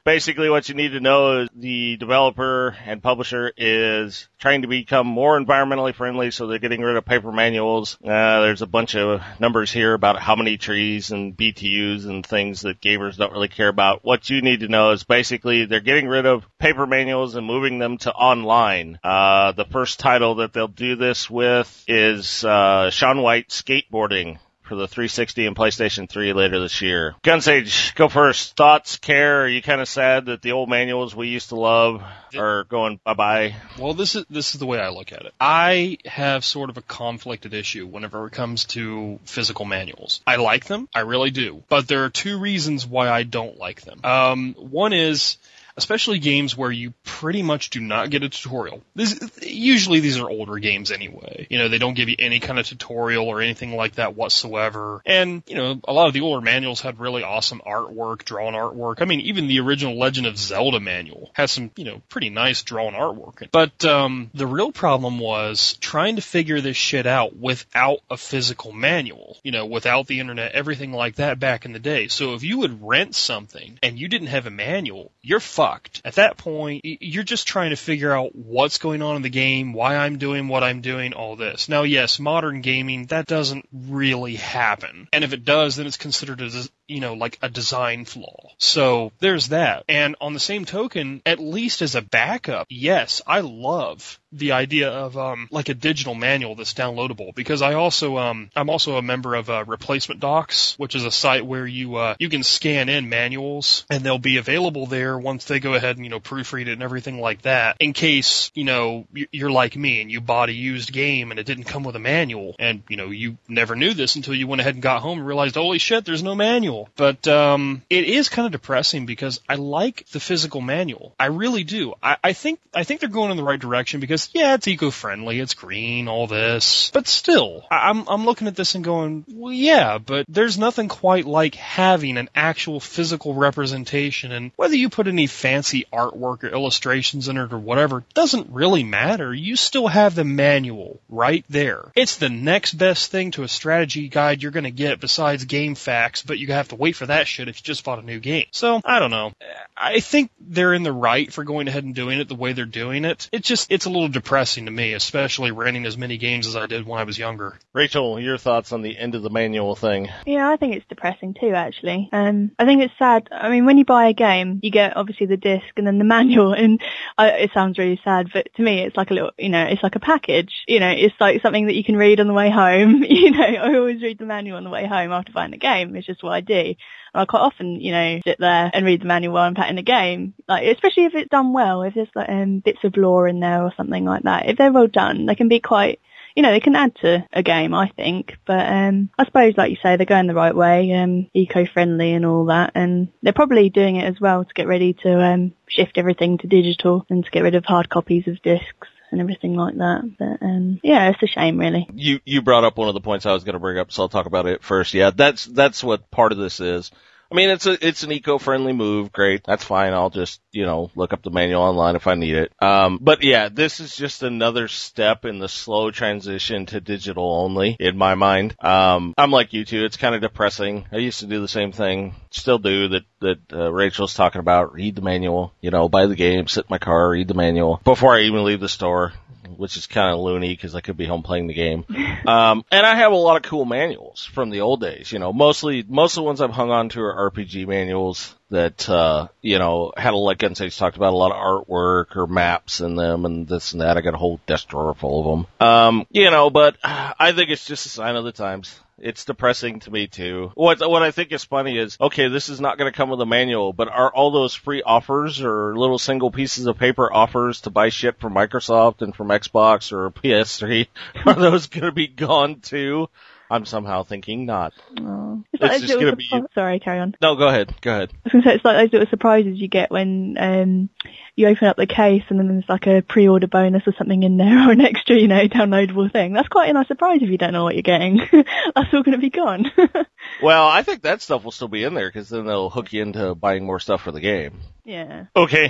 Basically what you need to know is the developer and publisher is trying to become more environmentally friendly, so they're getting rid of paper manuals. There's a bunch of numbers here about how many trees and BTUs and things that gamers don't really care about. What you need to know is basically they're getting rid of paper manuals and moving them to online. The first title that they'll do this with is Shaun White Skateboarding for the 360 and PlayStation 3 later this year. Gunsage, go first. Thoughts, care? Are you kind of sad that the old manuals we used to love are going bye-bye? Well, this is the way I look at it. I have sort of a conflicted issue whenever it comes to physical manuals. I like them, I really do. But there are two reasons why I don't like them. One is, especially games where you pretty much do not get a tutorial. Usually these are older games anyway. You know, they don't give you any kind of tutorial or anything like that whatsoever. And, you know, a lot of the older manuals had really awesome artwork, drawn artwork. I mean, even the original Legend of Zelda manual has some, you know, pretty nice drawn artwork. But the real problem was trying to figure this shit out without a physical manual. You know, without the internet, everything like that back in the day. So if you would rent something and you didn't have a manual, you're fucked. At that point, you're just trying to figure out what's going on in the game, why I'm doing what I'm doing, all this. Now, yes, modern gaming, that doesn't really happen. And if it does, then it's considered as, you know, like a design flaw. So there's that. And on the same token, at least as a backup, yes, I love the idea of like a digital manual that's downloadable, because I'm also a member of Replacement Docs, which is a site where you can scan in manuals and they'll be available there once they go ahead and, you know, proofread it and everything like that, in case, you know, you're like me and you bought a used game and it didn't come with a manual, and, you know, you never knew this until you went ahead and got home and realized, holy shit, there's no manual. But it is kind of depressing because I like the physical manual. I really do. I think they're going in the right direction, because yeah, it's eco-friendly, it's green, all this, but still, I'm looking at this and going, well, yeah, but there's nothing quite like having an actual physical representation, and whether you put any fancy artwork or illustrations in it or whatever doesn't really matter. You still have the manual right there. It's the next best thing to a strategy guide you're going to get besides game facts, but you have to wait for that shit if you just bought a new game. So, I don't know. I think they're in the right for going ahead and doing it the way they're doing it. It's a little depressing to me, especially renting as many games as I did when I was younger. Rachel, your thoughts on the end of the manual thing? Yeah, I think it's depressing too, actually. I think it's sad. I mean, when you buy a game, you get obviously the disc and then the manual, and it sounds really sad, but to me it's like a little, you know, it's like a package. You know, it's like something that you can read on the way home. You know, I always read the manual on the way home after buying the game. It's just what I do. I quite often, you know, sit there and read the manual while I'm playing the game. Like, especially if it's done well, if there's like bits of lore in there or something like that. If they're well done, they can be quite, you know, they can add to a game, I think. But I suppose, like you say, they're going the right way, eco-friendly and all that, and they're probably doing it as well to get ready to shift everything to digital and to get rid of hard copies of discs and everything like that. But yeah, it's a shame, really. You brought up one of the points I was going to bring up, so I'll talk about it first. Yeah, that's what part of this is. I mean, it's an eco-friendly move. Great. That's fine. I'll just, you know, look up the manual online if I need it. But yeah, this is just another step in the slow transition to digital only, in my mind. I'm like you two. It's kind of depressing. I used to do the same thing. Still do that Rachel's talking about. Read the manual, you know, buy the game, sit in my car, read the manual before I even leave the store, which is kind of loony because I could be home playing the game. And I have a lot of cool manuals from the old days. You know, most of the ones I've hung on to are RPG manuals that, you know, had like Gunsage talked about, a lot of artwork or maps in them and this and that. I got a whole desk drawer full of them. You know, but I think it's just a sign of the times. It's depressing to me too. What I think is funny is, okay, this is not going to come with a manual, but are all those free offers or little single pieces of paper offers to buy shit from Microsoft and from Xbox or PS3, are those going to be gone too? I'm somehow thinking not. Oh. It's just going to be... Sorry, carry on. No, go ahead. I was going to say, it's like those little surprises you get when you open up the case and then there's like a pre-order bonus or something in there, or an extra, you know, downloadable thing. That's quite a nice surprise if you don't know what you're getting. That's all going to be gone. Well, I think that stuff will still be in there because then they'll hook you into buying more stuff for the game. Yeah. Okay.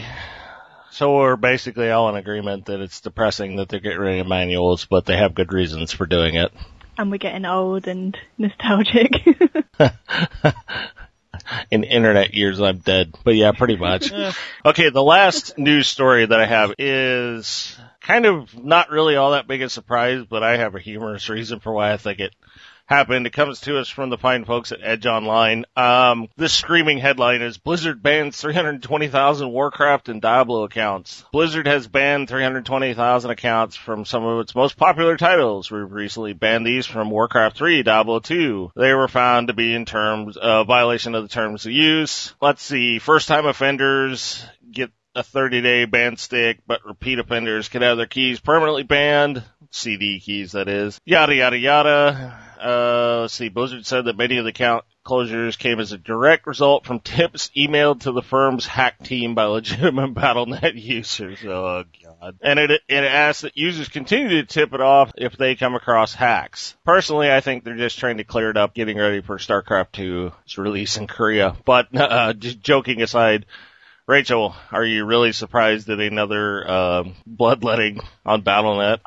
So we're basically all in agreement that it's depressing that they're getting rid of manuals, but they have good reasons for doing it. And we're getting old and nostalgic. in internet years, I'm dead. But yeah, pretty much. Okay, the last news story that I have is kind of not really all that big a surprise, but I have a humorous reason for why I think it happened. It comes to us from the fine folks at Edge Online. This screaming headline is Blizzard bans 320,000 Warcraft and Diablo accounts. Blizzard has banned 320,000 accounts from some of its most popular titles. We've recently banned these from Warcraft 3, Diablo 2. They were found to be in terms of violation of the terms of use. Let's see, first time offenders get a 30-day ban stick, but repeat offenders can have their keys permanently banned. CD keys, that is. Yada, yada, yada. Let's see, Blizzard said that many of the account closures came as a direct result from tips emailed to the firm's hack team by legitimate Battle.net users. Oh, God. And it asks that users continue to tip it off if they come across hacks. Personally, I think they're just trying to clear it up, getting ready for StarCraft 2's release in Korea. But, just joking aside, Rachel, are you really surprised at another bloodletting on Battle.net?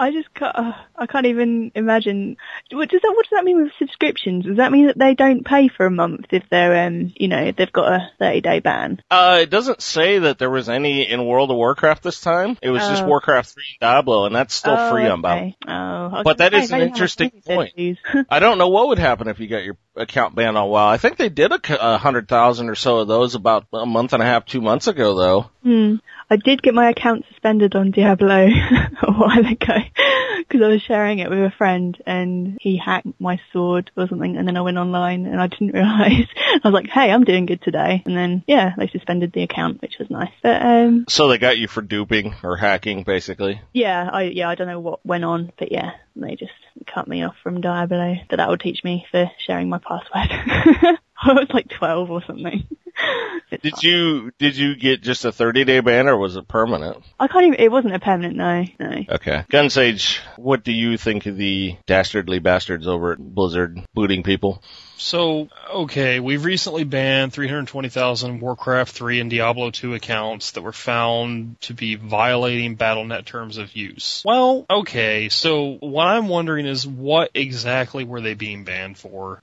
I can't even imagine. What does that mean with subscriptions? Does that mean that they don't pay for a month if they're they've got a 30-day ban? It doesn't say that there was any in World of Warcraft this time. It was just Warcraft 3 Diablo, and that's still free on Battle. But that is an interesting point. I don't know what would happen if you got your account banned on WoW. I think they did 100,000 or so of those about a month and a half, 2 months ago, though. I did get my account suspended on Diablo a while ago because I was sharing it with a friend and he hacked my sword or something, and then I went online and I didn't realise. I was like, hey, I'm doing good today. And then, yeah, they suspended the account, which was nice. But, so they got you for duping or hacking, basically? Yeah, I don't know what went on, but yeah, they just cut me off from Diablo. But that would teach me for sharing my password. I was like 12 or something. Did you get just a 30-day ban, or was it permanent? It wasn't a permanent, no. Okay. Gunsage, what do you think of the dastardly bastards over at Blizzard booting people? So, okay, we've recently banned 320,000 Warcraft 3 and Diablo 2 accounts that were found to be violating Battle.net terms of use. Well, okay, so what I'm wondering is what exactly were they being banned for?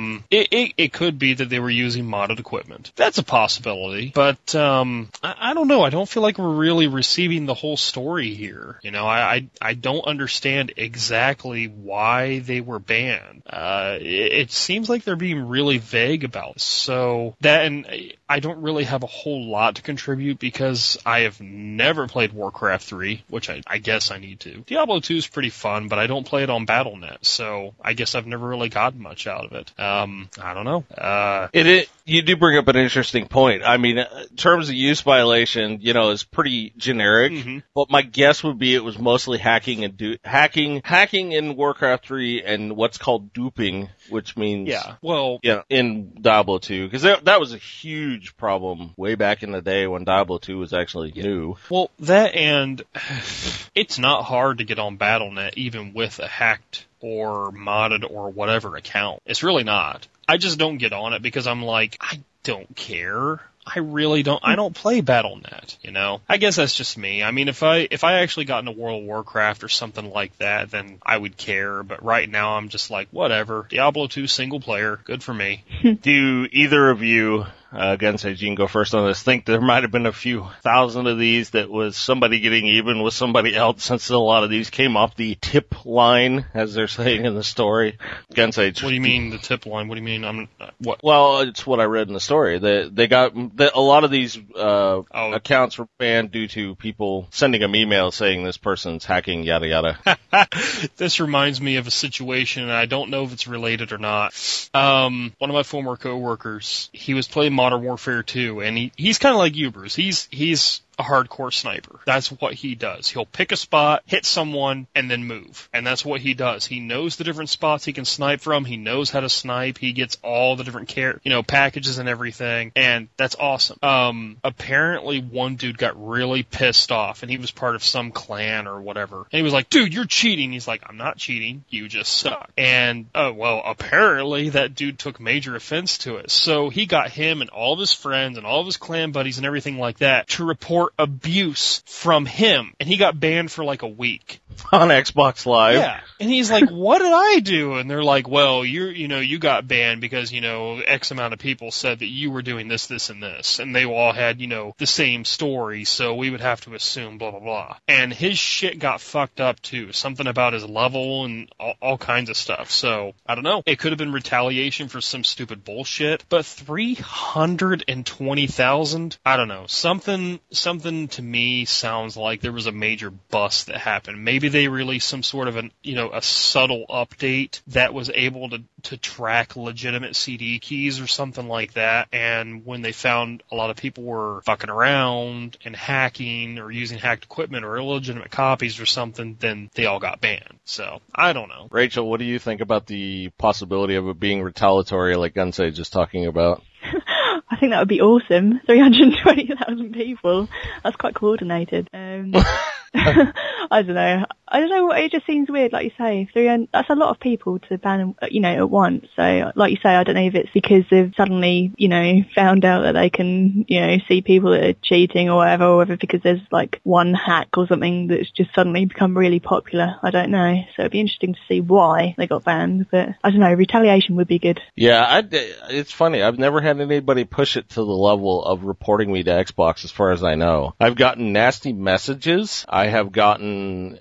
It could be that they were using modded equipment. That's a possibility, but I don't know. I don't feel like we're really receiving the whole story here. You know, I don't understand exactly why they were banned. It seems like they're being really vague about it. So that, and I don't really have a whole lot to contribute because I have never played Warcraft 3, which I guess I need to. Diablo 2 is pretty fun, but I don't play it on Battle.net, so I guess I've never really gotten much out of it. I don't know. You do bring up an interesting point. I mean, terms of use violation, is pretty generic, but my guess would be it was mostly hacking and hacking in Warcraft 3 and what's called duping, which means in Diablo 2, because that was a huge problem way back in the day when Diablo 2 was actually new. Well, that, and it's not hard to get on Battle.net even with a hacked or modded or whatever account. It's really not. I just don't get on it because I'm like, I don't care. I really don't. I don't play Battle.net, I guess that's just me. I mean, if I actually got into World of Warcraft or something like that, then I would care. But right now, I'm just like, whatever. Diablo 2 single player, good for me. Do either of you, Gunsage, you can go first on this, think there might have been a few thousand of these that was somebody getting even with somebody else, since a lot of these came off the tip line, as they're saying in the story? Gunsage. What do you mean the tip line? What do you mean? What? Well, it's what I read in the story. They got a lot of these accounts were banned due to people sending them emails saying this person's hacking, yada yada. This reminds me of a situation, and I don't know if it's related or not. One of my former coworkers, he was playing Modern Warfare 2, and he's kind of like you, Bruce. He's a hardcore sniper. That's what he does. He'll pick a spot, hit someone, and then move. And that's what he does. He knows the different spots he can snipe from. He knows how to snipe. He gets all the different packages and everything. And that's awesome. Apparently one dude got really pissed off, and he was part of some clan or whatever. And he was like, dude, you're cheating. He's like, I'm not cheating. You just suck. And, apparently that dude took major offense to it. So he got him and all of his friends and all of his clan buddies and everything like that to report abuse from him, and he got banned for like a week. on Xbox Live. Yeah. And he's like, what did I do? And they're like, well, you got banned because, X amount of people said that you were doing this, this, and this. And they all had, the same story, so we would have to assume blah, blah, blah. And his shit got fucked up too. Something about his level and all kinds of stuff. So, I don't know. It could have been retaliation for some stupid bullshit. But 320,000? I don't know. Something to me sounds like there was a major bust that happened. Maybe they released some sort of a subtle update that was able to track legitimate CD keys or something like that. And when they found a lot of people were fucking around and hacking or using hacked equipment or illegitimate copies or something, then they all got banned. So, I don't know. Rachel, what do you think about the possibility of it being retaliatory like Gunsage is talking about? I think that would be awesome. 320,000 people. That's quite coordinated. I don't know. It just seems weird, like you say. That's a lot of people to ban, at once. So, like you say, I don't know if it's because they've suddenly, found out that they can, see people that are cheating or whatever, or whether because there's like one hack or something that's just suddenly become really popular. I don't know. So it'd be interesting to see why they got banned. But I don't know. Retaliation would be good. Yeah, it's funny. I've never had anybody push it to the level of reporting me to Xbox, as far as I know. I've gotten nasty messages. I have gotten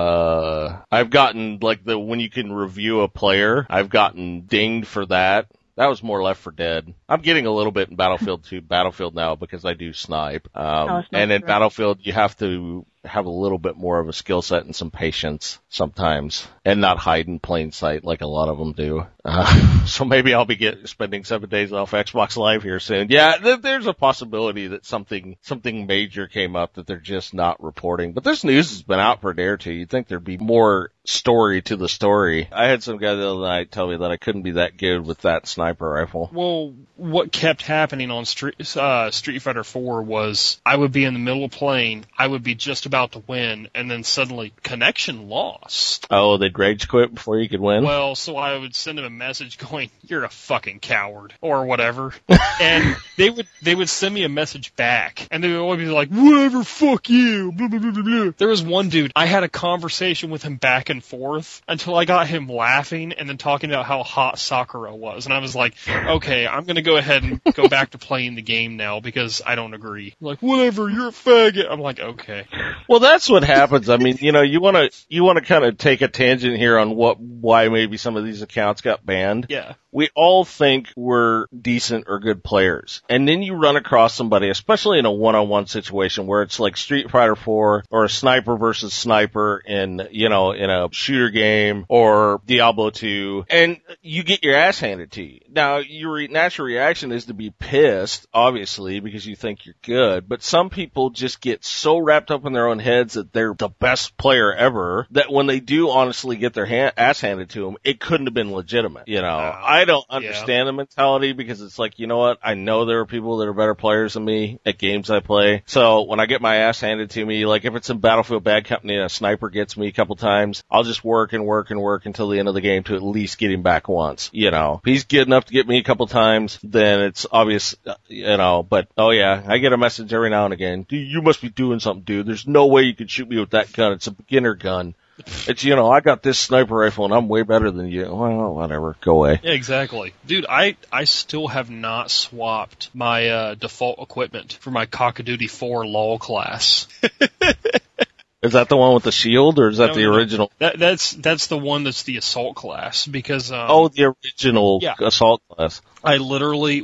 like when you can review a player, I've gotten dinged for that. That was more Left 4 Dead. I'm getting a little bit in Battlefield now because I do snipe. And in Battlefield, you have to have a little bit more of a skill set and some patience sometimes, and not hide in plain sight like a lot of them do. So maybe I'll be spending 7 days off Xbox Live here soon. Yeah, there's a possibility that something major came up that they're just not reporting. But this news has been out for a day or two. You'd think there'd be more story to the story. I had some guy the other night tell me that I couldn't be that good with that sniper rifle. Well, what kept happening on Street Fighter 4 was I would be in the middle of playing, I would be just about to win, and then suddenly connection lost. Oh, they'd rage quit before you could win? Well, so I would send him a message going, "You're a fucking coward," or whatever. And they would send me a message back, and they would always be like, "Whatever, fuck you." Blah, blah, blah, blah, blah. There was one dude, I had a conversation with him back and forth until I got him laughing and then talking about how hot Sakura was. And I was like, okay, I'm going to go ahead and go back to playing the game now because I don't agree. Like, whatever, you're a faggot. I'm like, okay. Well, that's what happens. I mean, you want to kind of take a tangent here on why maybe some of these accounts got banned. Yeah. We all think we're decent or good players. And then you run across somebody, especially in a one-on-one situation where it's like Street Fighter 4 or a sniper versus sniper in a shooter game or Diablo 2, and you get your ass handed to you. Now, your natural reaction is to be pissed, obviously, because you think you're good, but some people just get so wrapped up in their own heads that they're the best player ever that when they do honestly get their ass handed to them, it couldn't have been legitimate, I don't understand the mentality because it's like, you know what? I know there are people that are better players than me at games I play. So when I get my ass handed to me, like if it's in Battlefield Bad Company and a sniper gets me a couple times, I'll just work until the end of the game to at least get him back once. If he's good enough to get me a couple times, then it's obvious, but oh yeah, I get a message every now and again. Dude, you must be doing something, dude. There's no way you could shoot me with that gun. It's a beginner gun. It's, I got this sniper rifle and I'm way better than you. Well, whatever. Go away. Yeah, exactly. Dude, I still have not swapped my default equipment for my Cock-a-Doodle 4 LOL class. Is that the one with the shield, or is that the original? That's the one that's the assault class, because the original assault class. I literally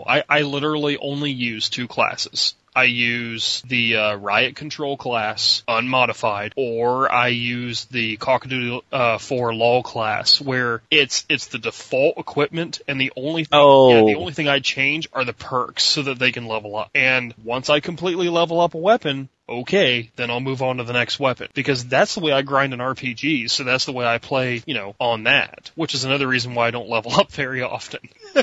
only use two classes. I use the Riot Control class, unmodified, or I use the Cock-a-Doodle 4 LOL class, where it's the default equipment, and the only thing I change are the perks so that they can level up. And once I completely level up a weapon, okay, then I'll move on to the next weapon. Because that's the way I grind in RPGs, so that's the way I play, on that. Which is another reason why I don't level up very often.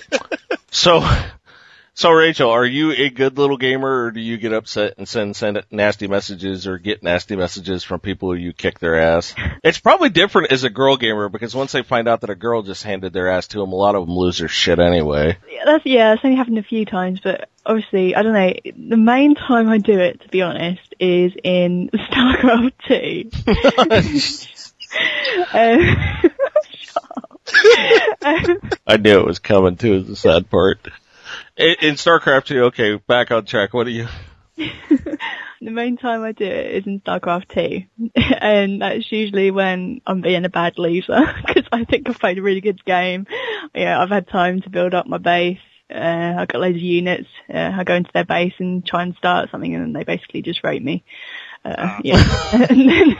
So Rachel, are you a good little gamer, or do you get upset and send nasty messages or get nasty messages from people who you kick their ass? It's probably different as a girl gamer, because once they find out that a girl just handed their ass to them, a lot of them lose their shit anyway. That's only happened a few times, but obviously, I don't know, the main time I do it, to be honest, is in StarCraft 2. I knew it was coming too, is the sad part. In StarCraft 2, okay, back on track, what do you... The main time I do it is in StarCraft 2, and that's usually when I'm being a bad loser, because I think I've played a really good game. Yeah, I've had time to build up my base. I've got loads of units. I go into their base and try and start something, and then they basically just rape me. Yeah. And then,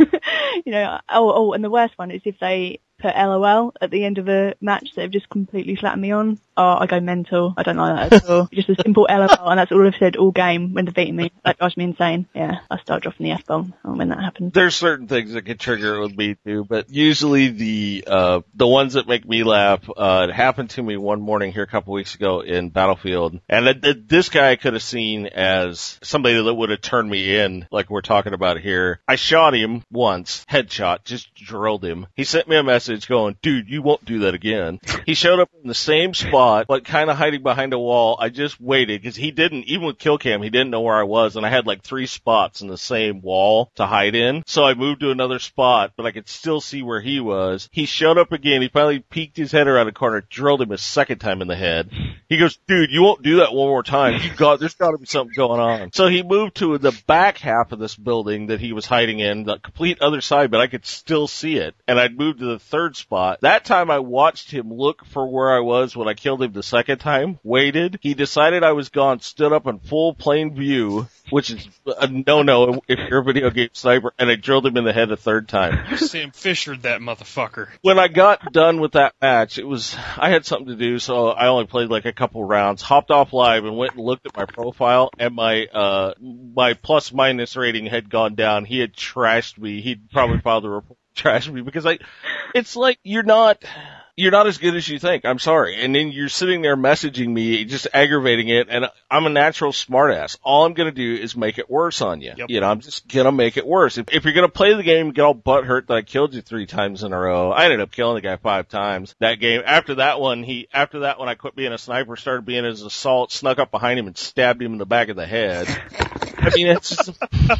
and the worst one is if they put LOL at the end of a match that have just completely flattened me on. Oh, I go mental. I don't like that at all. Just a simple LOL, and that's all I've said all game when defeating me. That drives me insane. Yeah, I start dropping the F-bomb when that happens. There's certain things that can trigger it with me too, but usually the ones that make me laugh, it happened to me one morning here a couple weeks ago in Battlefield, and this guy I could have seen as somebody that would have turned me in, like we're talking about here. I shot him once, headshot, just drilled him. He sent me a message going, dude, you won't do that again. He showed up in the same spot, but kind of hiding behind a wall. I just waited, because he didn't, even with kill cam, he didn't know where I was, and I had like 3 spots in the same wall to hide in. So I moved to another spot, but I could still see where he was. He showed up again. He finally peeked his head around the corner, drilled him a second time in the head. He goes, dude, you won't do that one more time. There's got to be something going on. So he moved to the back half of this building that he was hiding in, the complete other side, but I could still see it. And I'd moved to the third spot. That time I watched him look for where I was when I killed him the second time, waited. He decided I was gone, stood up in full plain view, which is a no-no if you're a video game sniper, and I drilled him in the head a third time. You Sam Fishered that motherfucker. When I got done with that match, I had something to do, so I only played like a couple rounds, hopped off live and went and looked at my profile, and my plus-minus rating had gone down. He had trashed me. He'd probably filed a report, trashed me, because it's like you're not as good as you think. I'm sorry. And then you're sitting there messaging me, just aggravating it, and I'm a natural smartass. All I'm going to do is make it worse on you. Yep. I'm just going to make it worse. If you're going to play the game and get all butthurt that I killed you 3 times in a row, I ended up killing the guy 5 times that game. After that one, I quit being a sniper, started being his assault, snuck up behind him and stabbed him in the back of the head. I mean, it's just...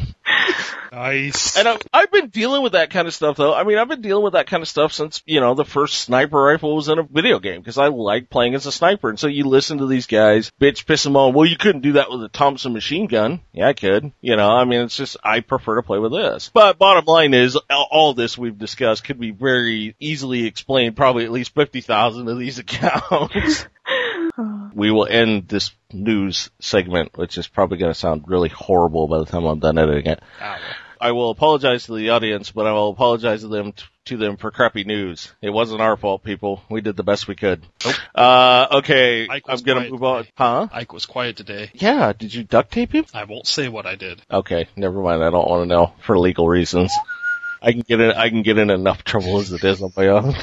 Nice. And I've been dealing with that kind of stuff, though. I mean, I've been dealing with that kind of stuff since, the first sniper rifle was in a video game, because I like playing as a sniper. And so you listen to these guys, piss them on, well, you couldn't do that with a Thompson machine gun. Yeah, I could. I mean, it's just, I prefer to play with this. But bottom line is, all this we've discussed could be very easily explained, probably at least 50,000 of these accounts. We will end this news segment, which is probably going to sound really horrible by the time I'm done editing it. I will apologize to the audience, but I will apologize to them for crappy news. It wasn't our fault, people. We did the best we could. Nope. Okay, I'm going to move on. Huh? Ike was quiet today. Yeah, did you duct tape him? I won't say what I did. Okay, never mind. I don't want to know for legal reasons. I can get in enough trouble as it is on my own.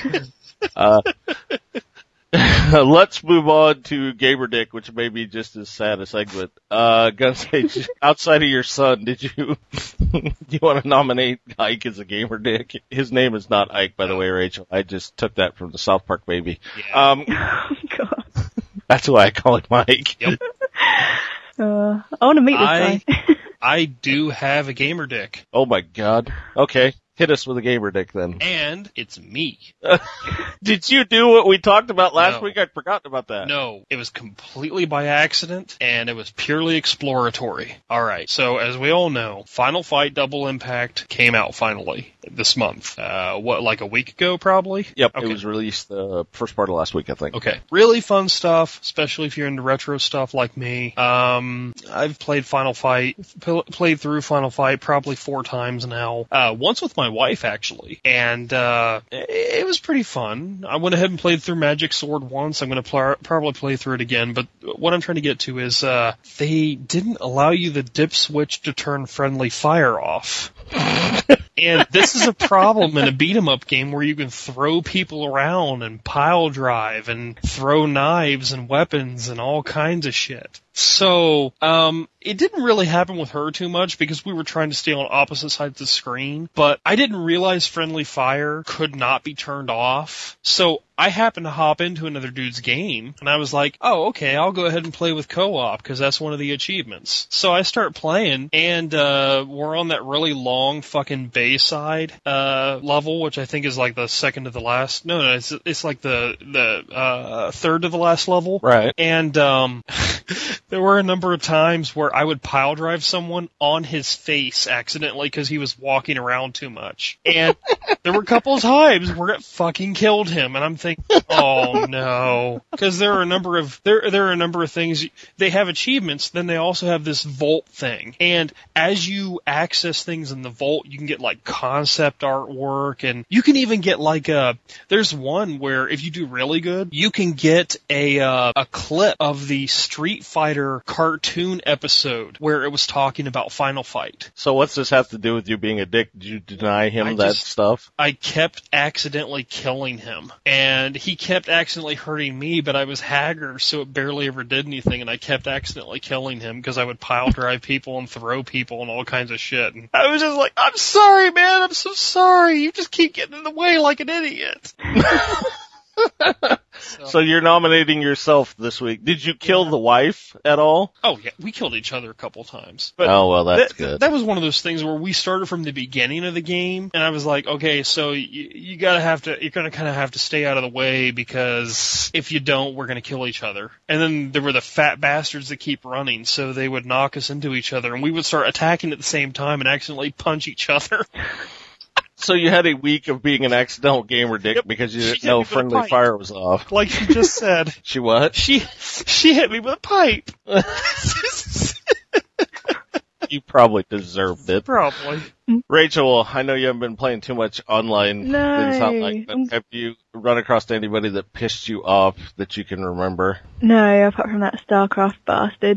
Let's move on to Gamer Dick, which may be just as sad a segment. Gunsage, outside of your son, do you want to nominate Ike as a Gamer Dick? His name is not Ike, by the way, Rachel. I just took that from the South Park Baby. Yeah. Oh, God. That's why I call him Mike. Yep. I want to meet this guy. I do have a Gamer Dick. Oh my God. Okay. Hit us with a Gamer Dick then. And it's me. Did you do what we talked about last week? I'd forgotten about that. No, it was completely by accident, and it was purely exploratory. Alright, so as we all know, Final Fight Double Impact came out finally this month. Like a week ago, probably? Yep, okay. It was released the first part of last week, I think. Okay. Really fun stuff, especially if you're into retro stuff like me. I've played Final Fight, played through Final Fight probably 4 times now. Once with my wife, actually. And it was pretty fun. I went ahead and played through Magic Sword once. I'm going to probably play through it again. But what I'm trying to get to is they didn't allow you the dip switch to turn friendly fire off. And this is a problem in a beat-em-up game where you can throw people around and pile drive and throw knives and weapons and all kinds of shit. So, it didn't really happen with her too much because we were trying to stay on opposite sides of the screen, but I didn't realize friendly fire could not be turned off. So I happened to hop into another dude's game, and I was like, oh, okay, I'll go ahead and play with co-op, because that's one of the achievements. So I start playing, and we're on that really long fucking Bayside level, which I think is like the second to the last. No, it's like the third to the last level. Right. And there were a number of times where I would pile drive someone on his face accidentally because he was walking around too much. And there were a couple of times where it fucking killed him, and I'm thinking, oh no. Because there are a number of things. They have achievements, then they also have this vault thing. And as you access things in the vault, you can get like concept artwork, and you can even get like there's one where if you do really good, you can get a clip of the Street Fighter cartoon episode where it was talking about Final Fight. So what's this have to do with you being a dick? Did you deny him that stuff? I kept accidentally killing him, and he kept accidentally hurting me, but I was Hagger, so it barely ever did anything, and I kept accidentally killing him because I would pile drive people and throw people and all kinds of shit. And I was just like, I'm sorry, man, I'm so sorry. You just keep getting in the way like an idiot. So you're nominating yourself this week. Did you kill the wife at all? Oh, yeah, we killed each other a couple times. But oh, well, that's good. That was one of those things where we started from the beginning of the game, and I was like, okay, so you're gonna kind of have to stay out of the way, because if you don't, we're gonna kill each other. And then there were the fat bastards that keep running, so they would knock us into each other, and we would start attacking at the same time and accidentally punch each other. So you had a week of being an accidental gamer dick because you didn't know friendly fire was off. Like you just said. She what? She hit me with a pipe. You probably deserved it. Probably. Rachel, I know you haven't been playing too much online. No. Didn't sound like, but have you run across anybody that pissed you off that you can remember? No, apart from that StarCraft bastard.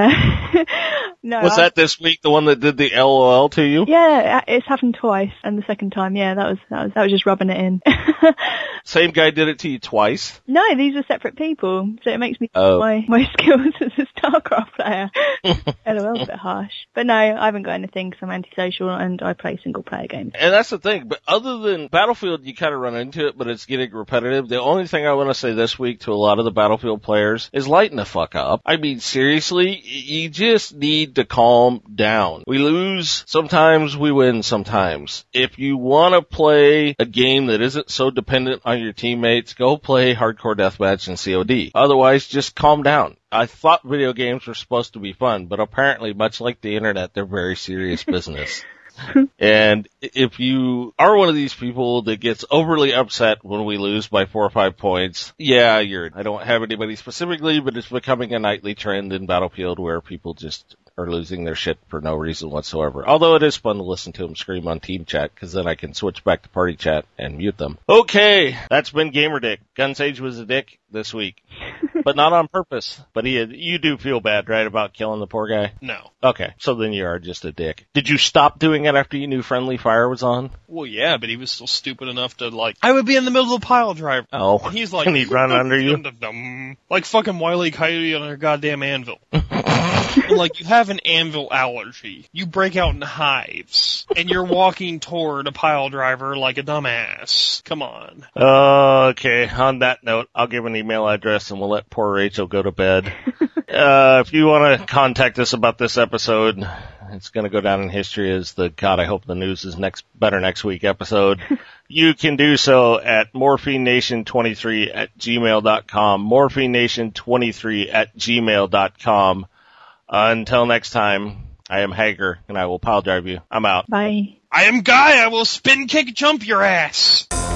No. Was that this week, the one that did the LOL to you? Yeah, it's happened twice, and the second time, yeah, that was just rubbing it in. Same guy did it to you twice? No, these are separate people, so it makes me my skills as a StarCraft player. LOL's a bit harsh. But no, I haven't got anything because I'm antisocial and I play single player games. And that's the thing, but other than Battlefield, you kind of run into it, but it's getting repetitive. The only thing I want to say this week to a lot of the Battlefield players is lighten the fuck up. I mean, seriously, you just need to calm down. We lose, sometimes we win sometimes. If you want to play a game that isn't so dependent on your teammates, go play Hardcore Deathmatch and COD. Otherwise, just calm down. I thought video games were supposed to be fun, but apparently, much like the internet, they're very serious business. And if you are one of these people that gets overly upset when we lose by 4 or 5 points, yeah, I don't have anybody specifically, but it's becoming a nightly trend in Battlefield where people just are losing their shit for no reason whatsoever. Although it is fun to listen to them scream on team chat, because then I can switch back to party chat and mute them. Okay, that's been Gamer Dick. Gunsage was a dick this week. But not on purpose. But you do feel bad, right, about killing the poor guy? No. Okay, so then you are just a dick. Did you stop doing it after you knew friendly fire was on? Well, yeah, but he was still stupid enough to, like, I would be in the middle of a pile driver. Oh. And he's like, and he'd run under you? Like fucking Wile E. Coyote on a goddamn anvil. Like, you have an anvil allergy. You break out in hives. And you're walking toward a pile driver like a dumbass. Come on. Okay, on that note, I'll give an email address and we'll let poor Rachel go to bed. If you want to contact us about this episode, it's going to go down in history as the God, I hope the news is better next week episode. You can do so at morphination23@gmail.com, morphination23@gmail.com. Until next time, I am Hager, and I will pile drive you. I'm out. Bye. I am Guy. I will spin, kick, jump your ass.